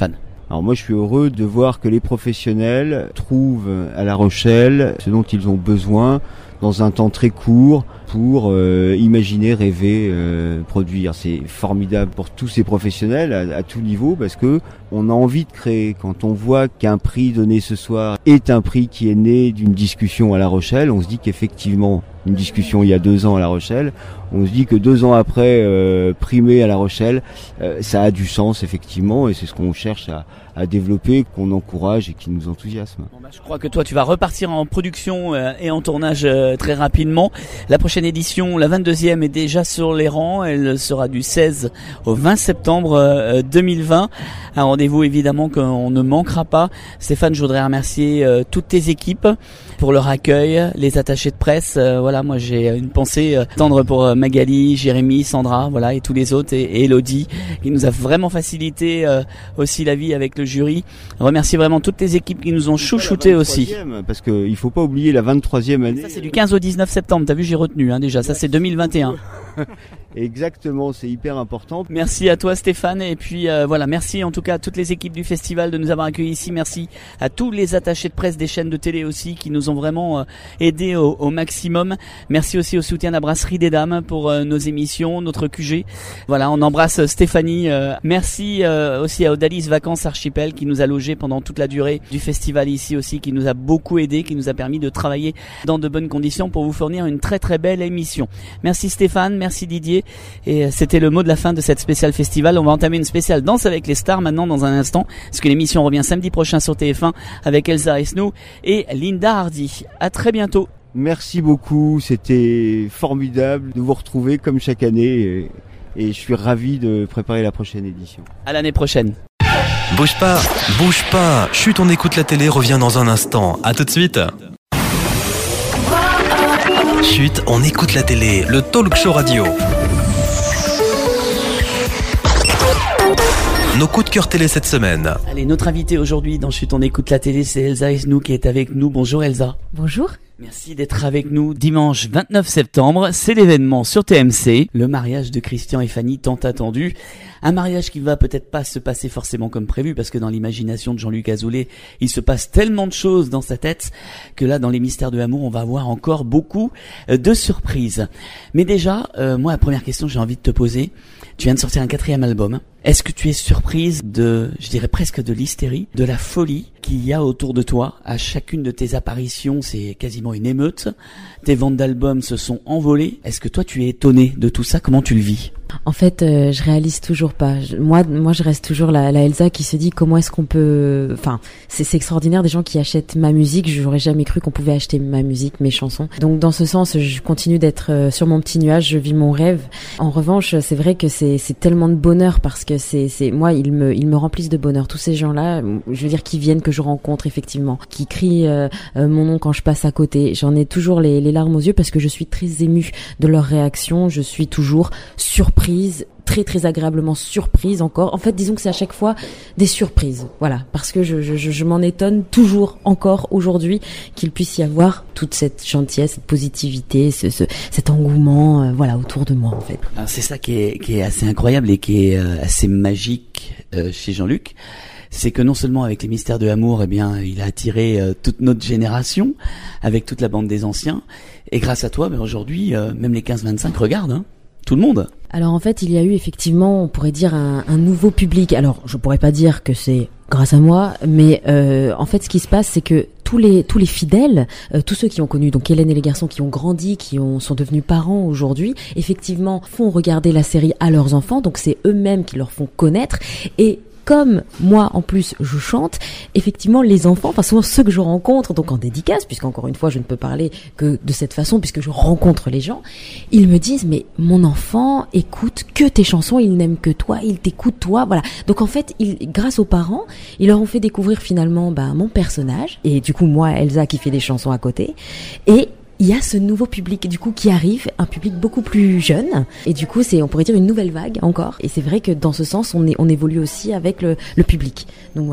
Alors moi je suis heureux de voir que les professionnels trouvent à La Rochelle ce dont ils ont besoin dans un temps très court pour euh, imaginer, rêver, euh, produire. C'est formidable pour tous ces professionnels à, à tout niveau parce que on a envie de créer. Quand on voit qu'un prix donné ce soir est un prix qui est né d'une discussion à La Rochelle, on se dit qu'effectivement, une discussion il y a deux ans à La Rochelle, on se dit que deux ans après, euh, primé à La Rochelle, euh, ça a du sens effectivement et c'est ce qu'on cherche à, à développer, qu'on encourage et qui nous enthousiasme. Bon bah, je crois que toi tu vas repartir en production euh, et en tournage euh, très rapidement. La prochaine édition, la vingt-deuxième, est déjà sur les rangs. Elle sera du seize au vingt septembre euh, deux mille vingt. Un rendez-vous évidemment qu'on ne manquera pas. Stéphane, je voudrais remercier euh, toutes tes équipes pour leur accueil, les attachés de presse. Euh, voilà, moi j'ai une pensée euh, tendre pour euh, Magali, Jérémy, Sandra, voilà, et tous les autres, et, et Elodie, qui nous a vraiment facilité euh, aussi la vie avec le jury. Remercier vraiment toutes les équipes qui nous ont chouchouté aussi. Parce qu'il ne faut pas oublier la vingt-troisième année. Ça c'est du quinze au dix-neuf septembre, t'as vu, j'ai retenu hein, déjà, ça c'est deux mille vingt et un. Exactement, c'est hyper important. Merci à toi Stéphane, et puis euh, voilà, merci en tout cas à toutes les équipes du festival de nous avoir accueillis ici. Merci à tous les attachés de presse des chaînes de télé aussi qui nous ont vraiment euh, aidés au, au maximum. Merci aussi au soutien de la Brasserie des Dames pour euh, nos émissions, notre Q G. Voilà, on embrasse Stéphanie. Euh, merci euh, aussi à Odalis Vacances Archipel qui nous a logés pendant toute la durée du festival ici aussi, qui nous a beaucoup aidés, qui nous a permis de travailler dans de bonnes conditions pour vous fournir une très très belle émission. Merci Stéphane, merci Didier. Et c'était le mot de la fin de cette spéciale festival. On va entamer une spéciale Danse avec les stars maintenant dans un instant, parce que l'émission revient samedi prochain sur T F un avec Elsa Esnou et Linda Hardy. À très bientôt. Merci beaucoup, c'était formidable de vous retrouver comme chaque année et, et je suis ravi de préparer la prochaine édition. À l'année prochaine. Bouge pas, bouge pas. Chut, on écoute la télé, revient dans un instant. À tout de suite. Chut, on écoute la télé, le talk show radio. Nos coups de cœur télé cette semaine. Allez, notre invitée aujourd'hui dans Chut, on écoute la télé, c'est Elsa Esnou qui est avec nous. Bonjour Elsa. Bonjour. Merci d'être avec nous. Dimanche vingt-neuf septembre, c'est l'événement sur T M C, le mariage de Christian et Fanny tant attendu. Un mariage qui va peut-être pas se passer forcément comme prévu, parce que dans l'imagination de Jean-Luc Azoulay, il se passe tellement de choses dans sa tête que là, dans les mystères de l'amour, on va avoir encore beaucoup de surprises. Mais déjà, euh, moi, la première question que j'ai envie de te poser, tu viens de sortir un quatrième album. Est-ce que tu es surprise de, je dirais presque de l'hystérie, de la folie qu'il y a autour de toi? À chacune de tes apparitions, c'est quasiment une émeute. Tes ventes d'albums se sont envolées. Est-ce que toi, tu es étonné de tout ça? Comment tu le vis? En fait, euh, je réalise toujours pas. Je, moi, moi, je reste toujours la, la Elsa qui se dit comment est-ce qu'on peut. Enfin, c'est, c'est extraordinaire des gens qui achètent ma musique. J'aurais jamais cru qu'on pouvait acheter ma musique, mes chansons. Donc, dans ce sens, je continue d'être euh, sur mon petit nuage. Je vis mon rêve. En revanche, c'est vrai que c'est, c'est tellement de bonheur parce que c'est, c'est moi, ils me, ils me remplissent de bonheur. Tous ces gens-là, je veux dire, qui viennent, que je rencontre effectivement, qui crient euh, euh, mon nom quand je passe à côté. J'en ai toujours les, les larmes aux yeux parce que je suis très émue de leur réaction. Je suis toujours surprise, très très agréablement surprise encore. En fait, disons que c'est à chaque fois des surprises. Voilà, parce que je, je, je m'en étonne toujours encore aujourd'hui qu'il puisse y avoir toute cette gentillesse, cette positivité, ce, ce, cet engouement, euh, voilà, autour de moi en fait. Alors, c'est ça qui est, qui est assez incroyable et qui est euh, assez magique euh, chez Jean-Luc. C'est que non seulement avec les mystères de l'amour, eh bien, il a attiré euh, toute notre génération, avec toute la bande des anciens, et grâce à toi, ben, aujourd'hui, euh, même les quinze vingt-cinq regardent, hein, tout le monde. Alors en fait, il y a eu effectivement, on pourrait dire, un, un nouveau public. Alors, je pourrais pas dire que c'est grâce à moi, mais euh, en fait, ce qui se passe, c'est que tous les tous les fidèles, euh, tous ceux qui ont connu donc Hélène et les garçons, qui ont grandi, qui ont sont devenus parents aujourd'hui, effectivement, font regarder la série à leurs enfants. Donc c'est eux-mêmes qui leur font connaître. Et comme moi, en plus, je chante, effectivement, les enfants, enfin souvent ceux que je rencontre, donc en dédicace, puisqu'encore une fois, je ne peux parler que de cette façon, puisque je rencontre les gens, ils me disent, mais mon enfant écoute que tes chansons, il n'aime que toi, il t'écoute toi, voilà. Donc en fait, ils, grâce aux parents, ils leur ont fait découvrir finalement bah, mon personnage, et du coup, moi, Elsa, qui fait des chansons à côté, et il y a ce nouveau public du coup qui arrive, un public beaucoup plus jeune, et du coup c'est, on pourrait dire, une nouvelle vague encore. Et c'est vrai que dans ce sens on, est, on évolue aussi avec le, le public. Donc voilà.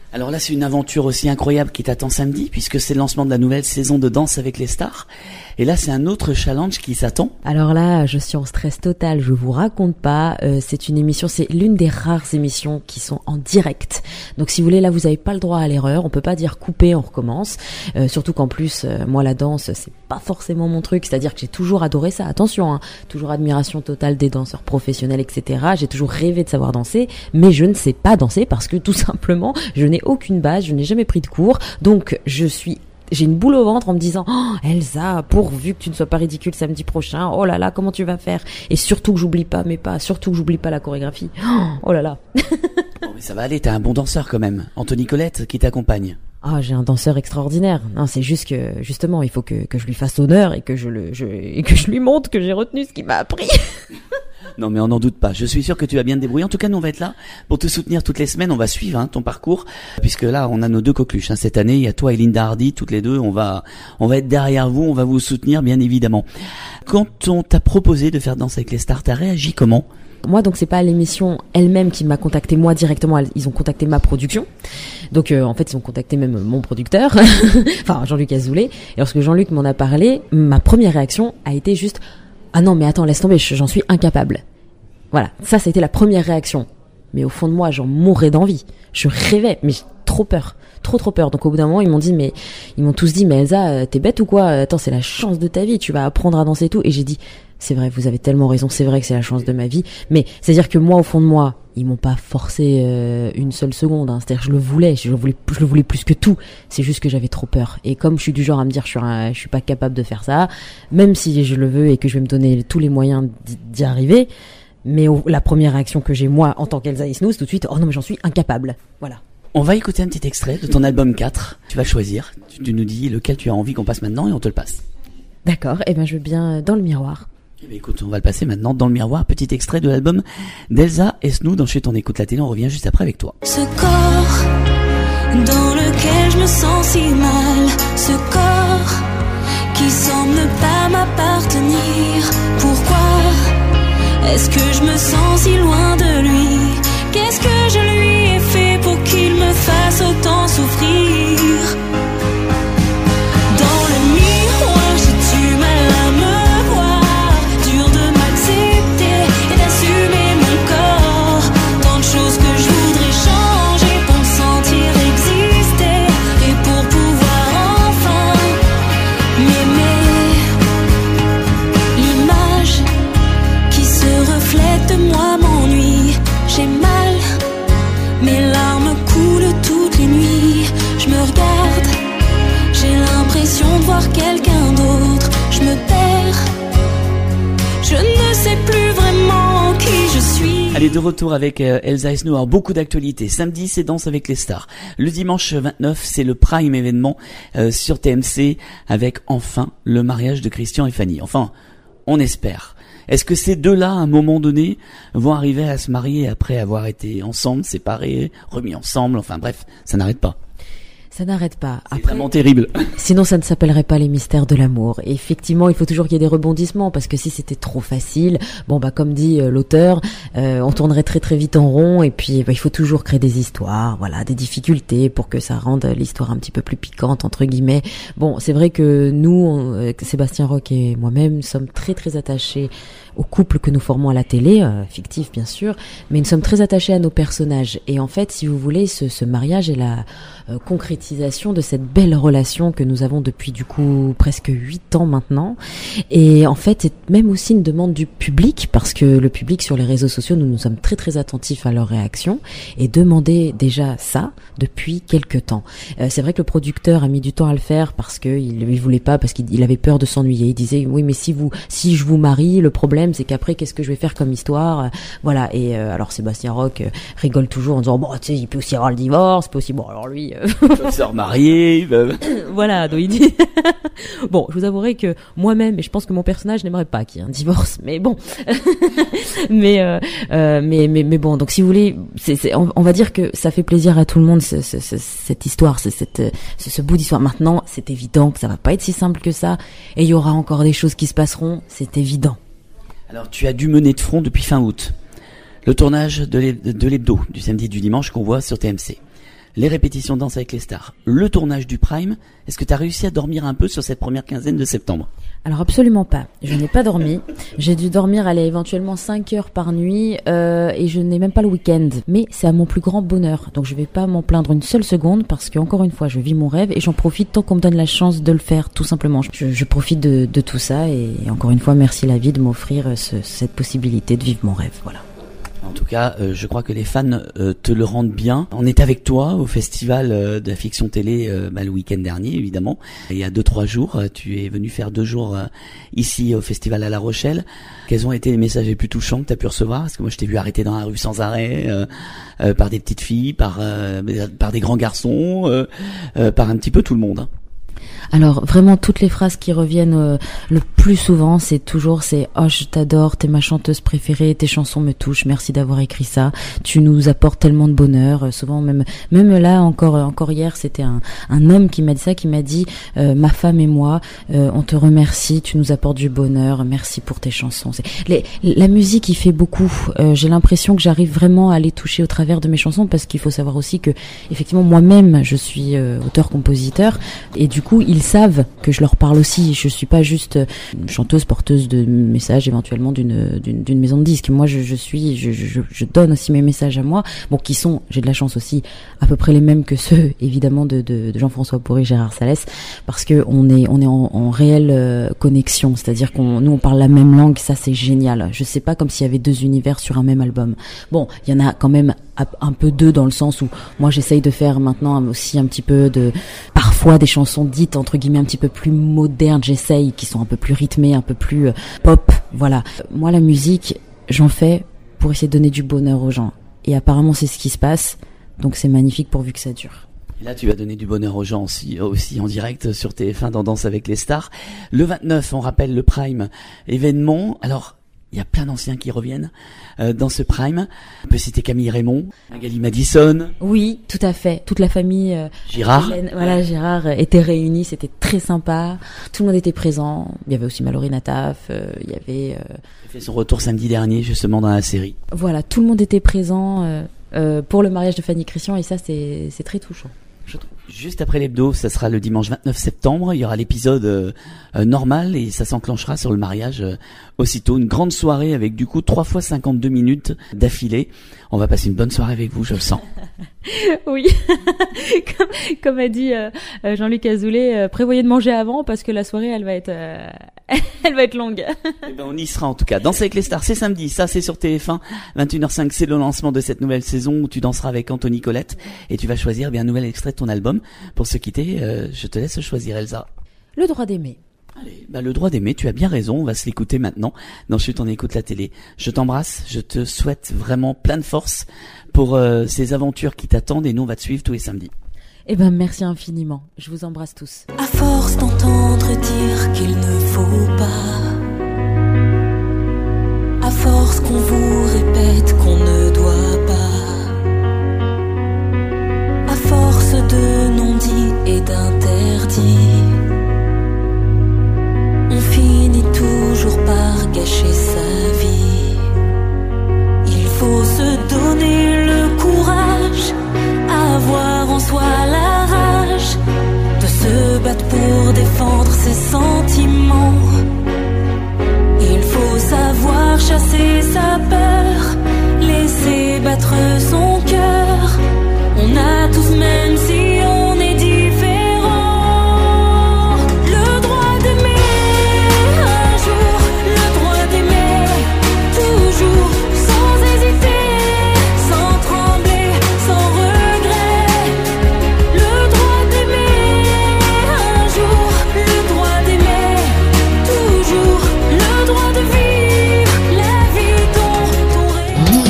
Alors là, c'est une aventure aussi incroyable qui t'attend samedi, puisque c'est le lancement de la nouvelle saison de Danse avec les stars. Et là, c'est un autre challenge qui s'attend. Alors là, je suis en stress total, je vous raconte pas. Euh, c'est une émission, c'est l'une des rares émissions qui sont en direct. Donc si vous voulez, là, vous avez pas le droit à l'erreur. On peut pas dire couper, on recommence. Euh, surtout qu'en plus, euh, moi, la danse, c'est pas forcément mon truc. C'est-à-dire que j'ai toujours adoré ça. Attention, hein, toujours admiration totale des danseurs professionnels, et cetera. J'ai toujours rêvé de savoir danser, mais je ne sais pas danser parce que tout simplement, je n'ai aucune base, je n'ai jamais pris de cours. Donc je suis j'ai une boule au ventre en me disant oh, Elsa, pourvu que tu ne sois pas ridicule samedi prochain, oh là là, comment tu vas faire? Et surtout que j'oublie pas mes pas, surtout que j'oublie pas la chorégraphie. Oh là là. Bon, mais ça va aller, t'as un bon danseur quand même. Anthony Colette qui t'accompagne. Ah, j'ai un danseur extraordinaire. Non, c'est juste que justement, il faut que que je lui fasse honneur et que je le je et que je lui montre que j'ai retenu ce qu'il m'a appris. Non mais on n'en doute pas, je suis sûr que tu vas bien te débrouiller. En tout cas, nous on va être là pour te soutenir toutes les semaines, on va suivre hein, ton parcours, puisque là on a nos deux coqueluches hein. Cette année, il y a toi et Linda Hardy, toutes les deux, on va on va être derrière vous, on va vous soutenir bien évidemment. Quand on t'a proposé de faire Danse avec les stars, t'as réagi comment? Moi, donc c'est pas l'émission elle-même qui m'a contacté moi directement, ils ont contacté ma production. Donc euh, en fait, ils ont contacté même mon producteur, enfin Jean-Luc Azoulay. Et lorsque Jean-Luc m'en a parlé, ma première réaction a été juste ah non mais attends, laisse tomber, j'en suis incapable. Voilà, ça ça a été la première réaction. Mais au fond de moi, j'en mourais d'envie. Je rêvais, mais j'ai trop peur, trop trop peur. Donc au bout d'un moment, ils m'ont dit mais ils m'ont tous dit mais Elsa, t'es bête ou quoi? Attends, c'est la chance de ta vie, tu vas apprendre à danser et tout. Et j'ai dit c'est vrai, vous avez tellement raison, c'est vrai que c'est la chance de ma vie. Mais c'est-à-dire que moi, au fond de moi, ils m'ont pas forcé euh, une seule seconde. Hein. C'est-à-dire que je le voulais, je le voulais, je le voulais plus que tout. C'est juste que j'avais trop peur. Et comme je suis du genre à me dire, je suis, un, je suis pas capable de faire ça, même si je le veux et que je vais me donner tous les moyens d'y, d'y arriver. Mais au, la première réaction que j'ai moi en tant qu'Elsa Isnou, c'est tout de suite, oh non mais j'en suis incapable. Voilà. On va écouter un petit extrait de ton album quatre. Tu vas choisir. Tu, tu nous dis lequel tu as envie qu'on passe maintenant et on te le passe. D'accord. Eh ben je veux bien Dans le miroir. Eh bien, écoute, on va le passer maintenant Dans le miroir, petit extrait de l'album d'Elsa Esnou dans Chut, on écoute la télé, on revient juste après avec toi. Ce corps dans lequel je me sens si mal, ce corps qui semble ne pas m'appartenir. Pourquoi est-ce que je me sens si loin de lui? Qu'est-ce que je lui ai fait pour qu'il me fasse autant souffrir? Dans le miroir, j'ai du mal à me de voir quelqu'un d'autre, je me perds, je ne sais plus vraiment qui je suis. Allez, de retour avec euh, Elsa Esnou. Alors beaucoup d'actualités. Samedi, c'est Danse avec les stars. Le dimanche vingt-neuf, c'est le prime événement euh, sur T M C avec enfin le mariage de Christian et Fanny. Enfin, on espère. Est-ce que ces deux-là, à un moment donné, vont arriver à se marier après avoir été ensemble, séparés, remis ensemble? Enfin bref, ça n'arrête pas. Ça n'arrête pas. C'est Après, vraiment terrible. Sinon, ça ne s'appellerait pas les mystères de l'amour. Et effectivement, il faut toujours qu'il y ait des rebondissements, parce que si c'était trop facile, bon bah comme dit euh, l'auteur, euh, on tournerait très très vite en rond. Et puis, bah, il faut toujours créer des histoires, voilà, des difficultés pour que ça rende l'histoire un petit peu plus piquante entre guillemets. Bon, c'est vrai que nous, on, euh, Sébastien Roch et moi-même, sommes très très attachés au couple que nous formons à la télé, euh, fictif bien sûr, mais nous sommes très attachés à nos personnages. Et en fait, si vous voulez, ce, ce mariage est la euh, concrétisation de cette belle relation que nous avons depuis du coup presque huit ans maintenant. Et en fait, c'est même aussi une demande du public, parce que le public sur les réseaux sociaux, nous nous sommes très très attentifs à leurs réactions et demandait déjà ça depuis quelques temps. Euh, c'est vrai que le producteur a mis du temps à le faire parce que il, il voulait pas, parce qu'il il avait peur de s'ennuyer. Il disait oui, mais si vous, si je vous marie, le problème c'est qu'après qu'est-ce que je vais faire comme histoire, voilà. Et euh, alors Sébastien Roch euh, rigole toujours en disant bon, tu sais, il peut aussi y avoir le divorce, il peut aussi, bon alors lui euh... il peut se remarier, bah... voilà, donc il dit bon, je vous avouerai que moi-même, et je pense que mon personnage n'aimerait pas qu'il y ait un divorce, mais bon mais, euh, euh, mais mais mais bon, donc si vous voulez, c'est, c'est, on, on va dire que ça fait plaisir à tout le monde, ce, ce, ce, cette histoire, ce, cette, ce, ce bout d'histoire. Maintenant, c'est évident que ça va pas être si simple que ça, et il y aura encore des choses qui se passeront, c'est évident. Alors, tu as dû mener de front depuis fin août le tournage de l'hebdo du samedi et du dimanche qu'on voit sur T M C. les répétitions de Danse avec les stars, le tournage du Prime. Est-ce que tu as réussi à dormir un peu sur cette première quinzaine de septembre? Alors absolument pas. Je n'ai pas dormi. J'ai dû dormir allez, éventuellement cinq heures par nuit euh, et je n'ai même pas le week-end. Mais c'est à mon plus grand bonheur. Donc je vais pas m'en plaindre une seule seconde parce que encore une fois, je vis mon rêve et j'en profite tant qu'on me donne la chance de le faire, tout simplement. Je, je profite de, de tout ça et encore une fois, merci la vie de m'offrir ce, cette possibilité de vivre mon rêve. Voilà. En tout cas, euh, je crois que les fans euh, te le rendent bien. On est avec toi au festival euh, de la fiction télé euh, bah, le week-end dernier, évidemment. Il y a deux trois jours, euh, tu es venu faire deux jours euh, ici au festival à La Rochelle. Quels ont été les messages les plus touchants que tu as pu recevoir? Parce que moi, je t'ai vu arrêter dans la rue sans arrêt euh, euh, par des petites filles, par euh, par des grands garçons, euh, euh, par un petit peu tout le monde. Hein. Alors vraiment toutes les phrases qui reviennent euh, le plus souvent, c'est toujours c'est oh je t'adore, t'es ma chanteuse préférée, tes chansons me touchent, merci d'avoir écrit ça, tu nous apportes tellement de bonheur. Euh, souvent même même là encore encore hier c'était un un homme qui m'a dit ça, qui m'a dit euh, ma femme et moi euh, on te remercie, tu nous apportes du bonheur, merci pour tes chansons. C'est les, la musique il fait beaucoup. Euh, j'ai l'impression que j'arrive vraiment à les toucher au travers de mes chansons parce qu'il faut savoir aussi que effectivement moi-même je suis euh, auteur-compositeur et du coup ils savent que je leur parle aussi. Je suis pas juste une chanteuse porteuse de messages éventuellement d'une d'une, d'une maison de disques. Moi, je, je suis, je, je, je donne aussi mes messages à moi, bon, qui sont, j'ai de la chance aussi, à peu près les mêmes que ceux, évidemment, de, de, de Jean-François Porry, Gérard Salès, parce que on est, on est en, en réelle euh, connexion. C'est-à-dire qu'on, nous, on parle la même langue. Ça, c'est génial. Je sais pas comme s'il y avait deux univers sur un même album. Bon, il y en a quand même un peu deux dans le sens où moi j'essaye de faire maintenant aussi un petit peu de parfois des chansons dites entre guillemets un petit peu plus modernes, j'essaye, qui sont un peu plus rythmées, un peu plus euh, pop, voilà. Moi la musique j'en fais pour essayer de donner du bonheur aux gens et apparemment c'est ce qui se passe, donc c'est magnifique pourvu que ça dure. Et là, tu vas donner du bonheur aux gens aussi, aussi en direct sur T F un dans Danse avec les stars. Le vingt-neuf, on rappelle le Prime événement. Alors, il y a plein d'anciens qui reviennent euh, dans ce Prime. On peut citer Camille Raymond, Magali Madison. Oui, tout à fait. Toute la famille. Euh, Girard. Hélène, voilà, Girard euh, était réunie. C'était très sympa. Tout le monde était présent. Il y avait aussi Mallory Nataf. Euh, il y avait. Euh... Il a fait son retour samedi dernier, justement dans la série. Voilà, tout le monde était présent euh, euh, pour le mariage de Fanny Christian et ça, c'est, c'est très touchant. Je trouve. Juste après l'hebdo, ça sera le dimanche vingt-neuf septembre, il y aura l'épisode euh, euh, normal et ça s'enclenchera sur le mariage euh, aussitôt. Une grande soirée avec du coup trois fois cinquante-deux minutes d'affilée. On va passer une bonne soirée avec vous, je le sens. Oui, comme, comme a dit euh, Jean-Luc Azoulay, euh, prévoyez de manger avant parce que la soirée elle va être, euh, elle va être longue. Eh ben on y sera en tout cas. Danse avec les stars, c'est samedi, ça c'est sur T F un, vingt et une heures cinq, c'est le lancement de cette nouvelle saison où tu danseras avec Anthony Colette et tu vas choisir eh bien un nouvel extrait de ton album. Pour se quitter, euh, je te laisse choisir Elsa. Le droit d'aimer. Allez, bah le droit d'aimer, tu as bien raison, on va se l'écouter maintenant. Dans Chut, on écoute la télé. Je t'embrasse, je te souhaite vraiment plein de force pour euh, ces aventures qui t'attendent et nous on va te suivre tous les samedis. Eh ben merci infiniment, je vous embrasse tous. À force d'entendre dire qu'il ne faut pas, à force qu'on vous répète qu'on ne doit pas, à force de non-dits et d'interdits, on finit toujours par gâcher sa vie. Il faut se donner le courage, avoir en soi la rage de se battre pour défendre ses sentiments. Il faut savoir chasser sa peur, laisser battre son cœur. On a tous, même si on est différents, le droit d'aimer un jour, le droit d'aimer toujours, sans hésiter, sans trembler, sans regret. Le droit d'aimer un jour, le droit d'aimer toujours, le droit de vivre la vie dont on rêve.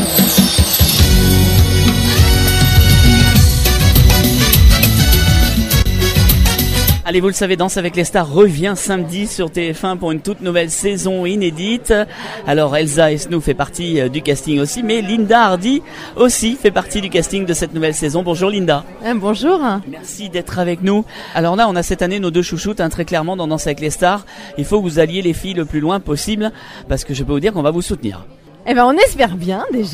Allez, vous le savez, Danse avec les stars revient samedi sur T F un pour une toute nouvelle saison inédite. Alors Elsa Esnou fait partie du casting aussi, mais Linda Hardy aussi fait partie du casting de cette nouvelle saison. Bonjour Linda. Euh, bonjour. Merci d'être avec nous. Alors là, on a cette année nos deux chouchoutes, hein, très clairement dans Danse avec les stars. Il faut que vous alliez les filles le plus loin possible, parce que je peux vous dire qu'on va vous soutenir. Eh ben, on espère bien déjà.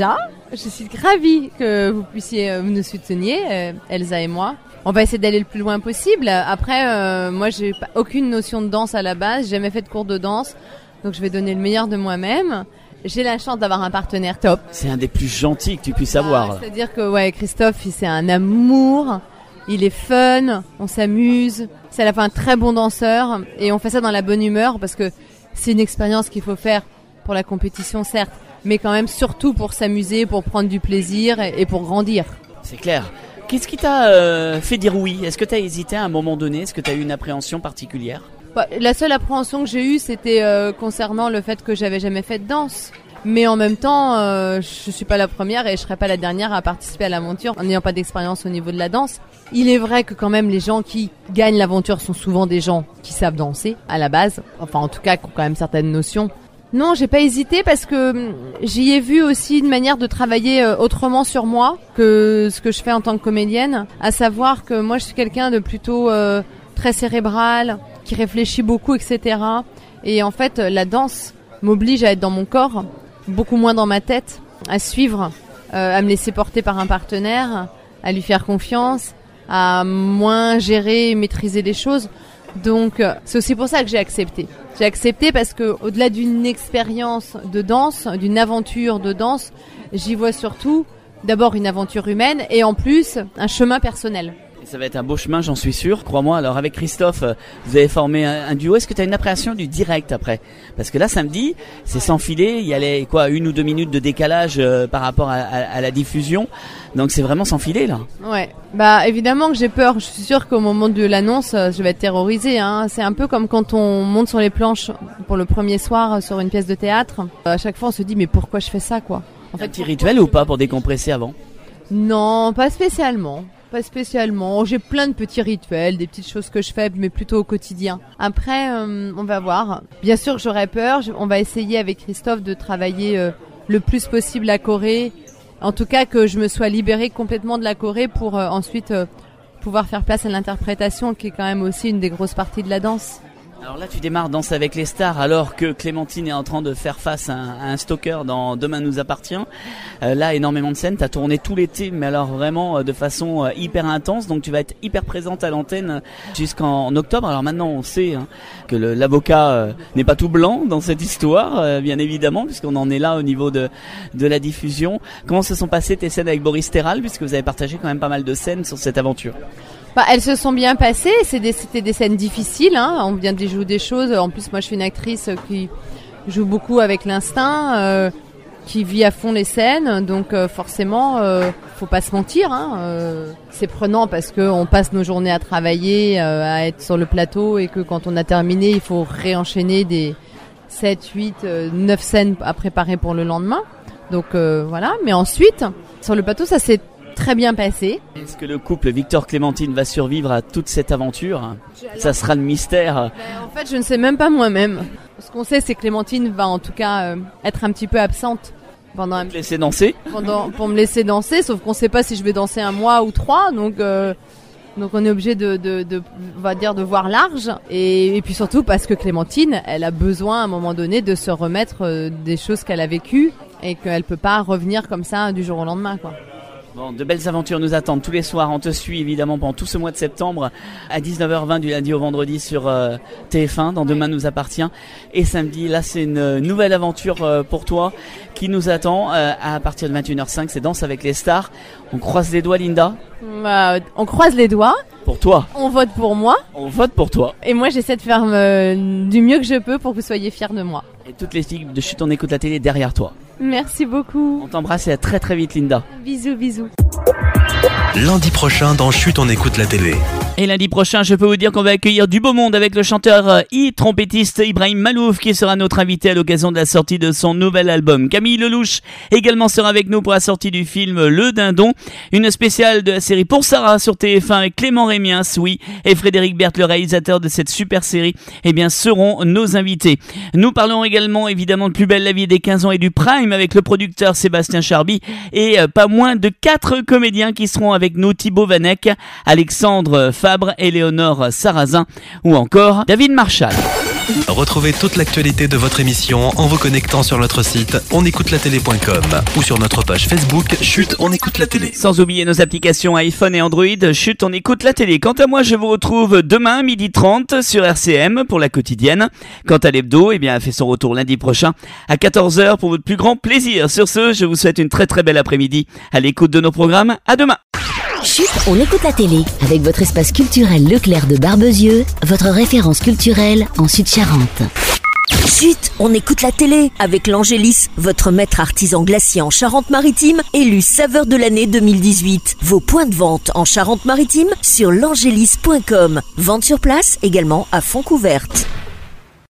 Je suis ravie que vous puissiez euh, nous soutenir, euh, Elsa et moi. On va essayer d'aller le plus loin possible. Après, euh, moi, j'ai pas, aucune notion de danse à la base. J'ai jamais fait de cours de danse. Donc, je vais donner le meilleur de moi-même. J'ai la chance d'avoir un partenaire top. C'est un des plus gentils que tu puisses avoir. Ah, c'est-à-dire que ouais, Christophe, il, c'est un amour. Il est fun. On s'amuse. C'est à la fois un très bon danseur. Et on fait ça dans la bonne humeur parce que c'est une expérience qu'il faut faire pour la compétition, certes. Mais quand même, surtout pour s'amuser, pour prendre du plaisir et, et pour grandir. C'est clair. Qu'est-ce qui t'a euh, fait dire oui? Est-ce que tu as hésité à un moment donné? Est-ce que tu as eu une appréhension particulière? Bah, la seule appréhension que j'ai eue, c'était euh, concernant le fait que j'avais jamais fait de danse. Mais en même temps, euh, je suis pas la première et je serai pas la dernière à participer à l'aventure en n'ayant pas d'expérience au niveau de la danse. Il est vrai que quand même les gens qui gagnent l'aventure sont souvent des gens qui savent danser à la base. Enfin, en tout cas, qui ont quand même certaines notions. Non, j'ai pas hésité parce que j'y ai vu aussi une manière de travailler autrement sur moi que ce que je fais en tant que comédienne. À savoir que moi, je suis quelqu'un de plutôt euh, très cérébral, qui réfléchit beaucoup, et cetera. Et en fait, la danse m'oblige à être dans mon corps, beaucoup moins dans ma tête, à suivre, euh, à me laisser porter par un partenaire, à lui faire confiance, à moins gérer et maîtriser les choses. Donc, c'est aussi pour ça que j'ai accepté. J'ai accepté parce que, au-delà d'une expérience de danse, d'une aventure de danse, j'y vois surtout d'abord une aventure humaine et en plus un chemin personnel. Et ça va être un beau chemin, j'en suis sûr, crois-moi. Alors avec Christophe, vous avez formé un, un duo. Est-ce que tu as une appréhension du direct après? Parce que là, samedi, c'est sans filet. Il y a les, quoi, une ou deux minutes de décalage euh, par rapport à, à, à la diffusion. Donc c'est vraiment sans filet là. Ouais, bah évidemment que j'ai peur. Je suis sûre qu'au moment de l'annonce, je vais être terrorisée. Hein. C'est un peu comme quand on monte sur les planches pour le premier soir sur une pièce de théâtre. À chaque fois, on se dit mais pourquoi je fais ça quoi? En fait, un petit rituel ou pas pour décompresser avant? Non, pas spécialement. Pas spécialement. J'ai plein de petits rituels, des petites choses que je fais, mais plutôt au quotidien. Après, euh, on va voir. Bien sûr que j'aurais peur. On va essayer avec Christophe de travailler euh, le plus possible la choré. En tout cas, que je me sois libérée complètement de la choré pour euh, ensuite euh, pouvoir faire place à l'interprétation, qui est quand même aussi une des grosses parties de la danse. Alors là, tu démarres Danse avec les stars alors que Clémentine est en train de faire face à un, à un stalker dans Demain nous appartient. Euh, là, énormément de scènes. Tu as tourné tout l'été, mais alors vraiment euh, de façon euh, hyper intense. Donc tu vas être hyper présente à l'antenne jusqu'en octobre. Alors maintenant, on sait hein, que le, l'avocat euh, n'est pas tout blanc dans cette histoire, euh, bien évidemment, puisqu'on en est là au niveau de, de la diffusion. Comment se sont passées tes scènes avec Boris Terral, puisque vous avez partagé quand même pas mal de scènes sur cette aventure? Bah, elles se sont bien passées. C'est des, c'était des scènes difficiles. Hein. On vient de jouer des choses. En plus, moi, je suis une actrice qui joue beaucoup avec l'instinct, euh, qui vit à fond les scènes. Donc, euh, forcément, euh, faut pas se mentir. Hein. Euh, c'est prenant parce que on passe nos journées à travailler, euh, à être sur le plateau, et que quand on a terminé, il faut réenchaîner des sept, huit, neuf scènes à préparer pour le lendemain. Donc, euh, voilà. Mais ensuite, sur le plateau, ça s'est très bien passé. Est-ce que le couple Victor-Clémentine va survivre à toute cette aventure? Ça sera le mystère. Ben, en fait, je ne sais même pas moi-même. Ce qu'on sait, c'est que Clémentine va en tout cas euh, être un petit peu absente pendant un... Te laisser danser pendant, pour me laisser danser, sauf qu'on ne sait pas si je vais danser un mois ou trois, donc euh, donc on est obligé de, de, de, on va dire, de voir large. Et, et puis surtout parce que Clémentine, elle a besoin à un moment donné de se remettre euh, des choses qu'elle a vécues et qu'elle peut pas revenir comme ça du jour au lendemain, quoi. Bon, de belles aventures nous attendent tous les soirs. On te suit évidemment pendant tout ce mois de septembre à dix-neuf heures vingt du lundi au vendredi sur euh, T F un dans Demain nous appartient. Et samedi, là c'est une nouvelle aventure euh, pour toi qui nous attend euh, à partir de vingt et une heures cinq. C'est Danse avec les stars. On croise les doigts, Linda. Bah, on croise les doigts. Pour toi. On vote pour moi. On vote pour toi. Et moi j'essaie de faire euh, du mieux que je peux pour que vous soyez fiers de moi. Et toute l'équipe de Chut on écoute la télé derrière toi. Merci beaucoup. On t'embrasse et à très très vite, Linda. Bisous, bisous. Lundi prochain dans Chut on écoute la télé. Et lundi prochain, je peux vous dire qu'on va accueillir du beau monde avec le chanteur et trompettiste Ibrahim Malouf qui sera notre invité à l'occasion de la sortie de son nouvel album. Camille Lelouch également sera avec nous pour la sortie du film Le Dindon, une spéciale de la série Pour Sarah sur T F un avec Clément Rémiens, oui, et Frédéric Berthe, le réalisateur de cette super série, eh bien seront nos invités. Nous parlons également évidemment de Plus belle la vie des quinze ans et du Prime avec le producteur Sébastien Charby et euh, pas moins de quatre comédiens qui seront avec nous, Thibaut Vanek, Alexandre Fabre, Éléonore Sarrazin ou encore David Marshall. Retrouvez toute l'actualité de votre émission en vous connectant sur notre site onécoutelatélé point com ou sur notre page Facebook Chut, on écoute la télé. Sans oublier nos applications iPhone et Android, Chut, on écoute la télé. Quant à moi, je vous retrouve demain midi trente sur R C M pour la quotidienne. Quant à l'hebdo, eh bien, elle fait son retour lundi prochain à quatorze heures pour votre plus grand plaisir. Sur ce, je vous souhaite une très très belle après-midi à l'écoute de nos programmes. À demain. Chut, on écoute la télé avec votre espace culturel Leclerc de Barbezieux, votre référence culturelle en Sud-Charente. Chut, on écoute la télé avec l'Angélis, votre maître artisan glacier en Charente-Maritime, élu saveur de l'année deux mille dix-huit. Vos points de vente en Charente-Maritime sur l'angélis point com. Vente sur place également à Fontcouverte.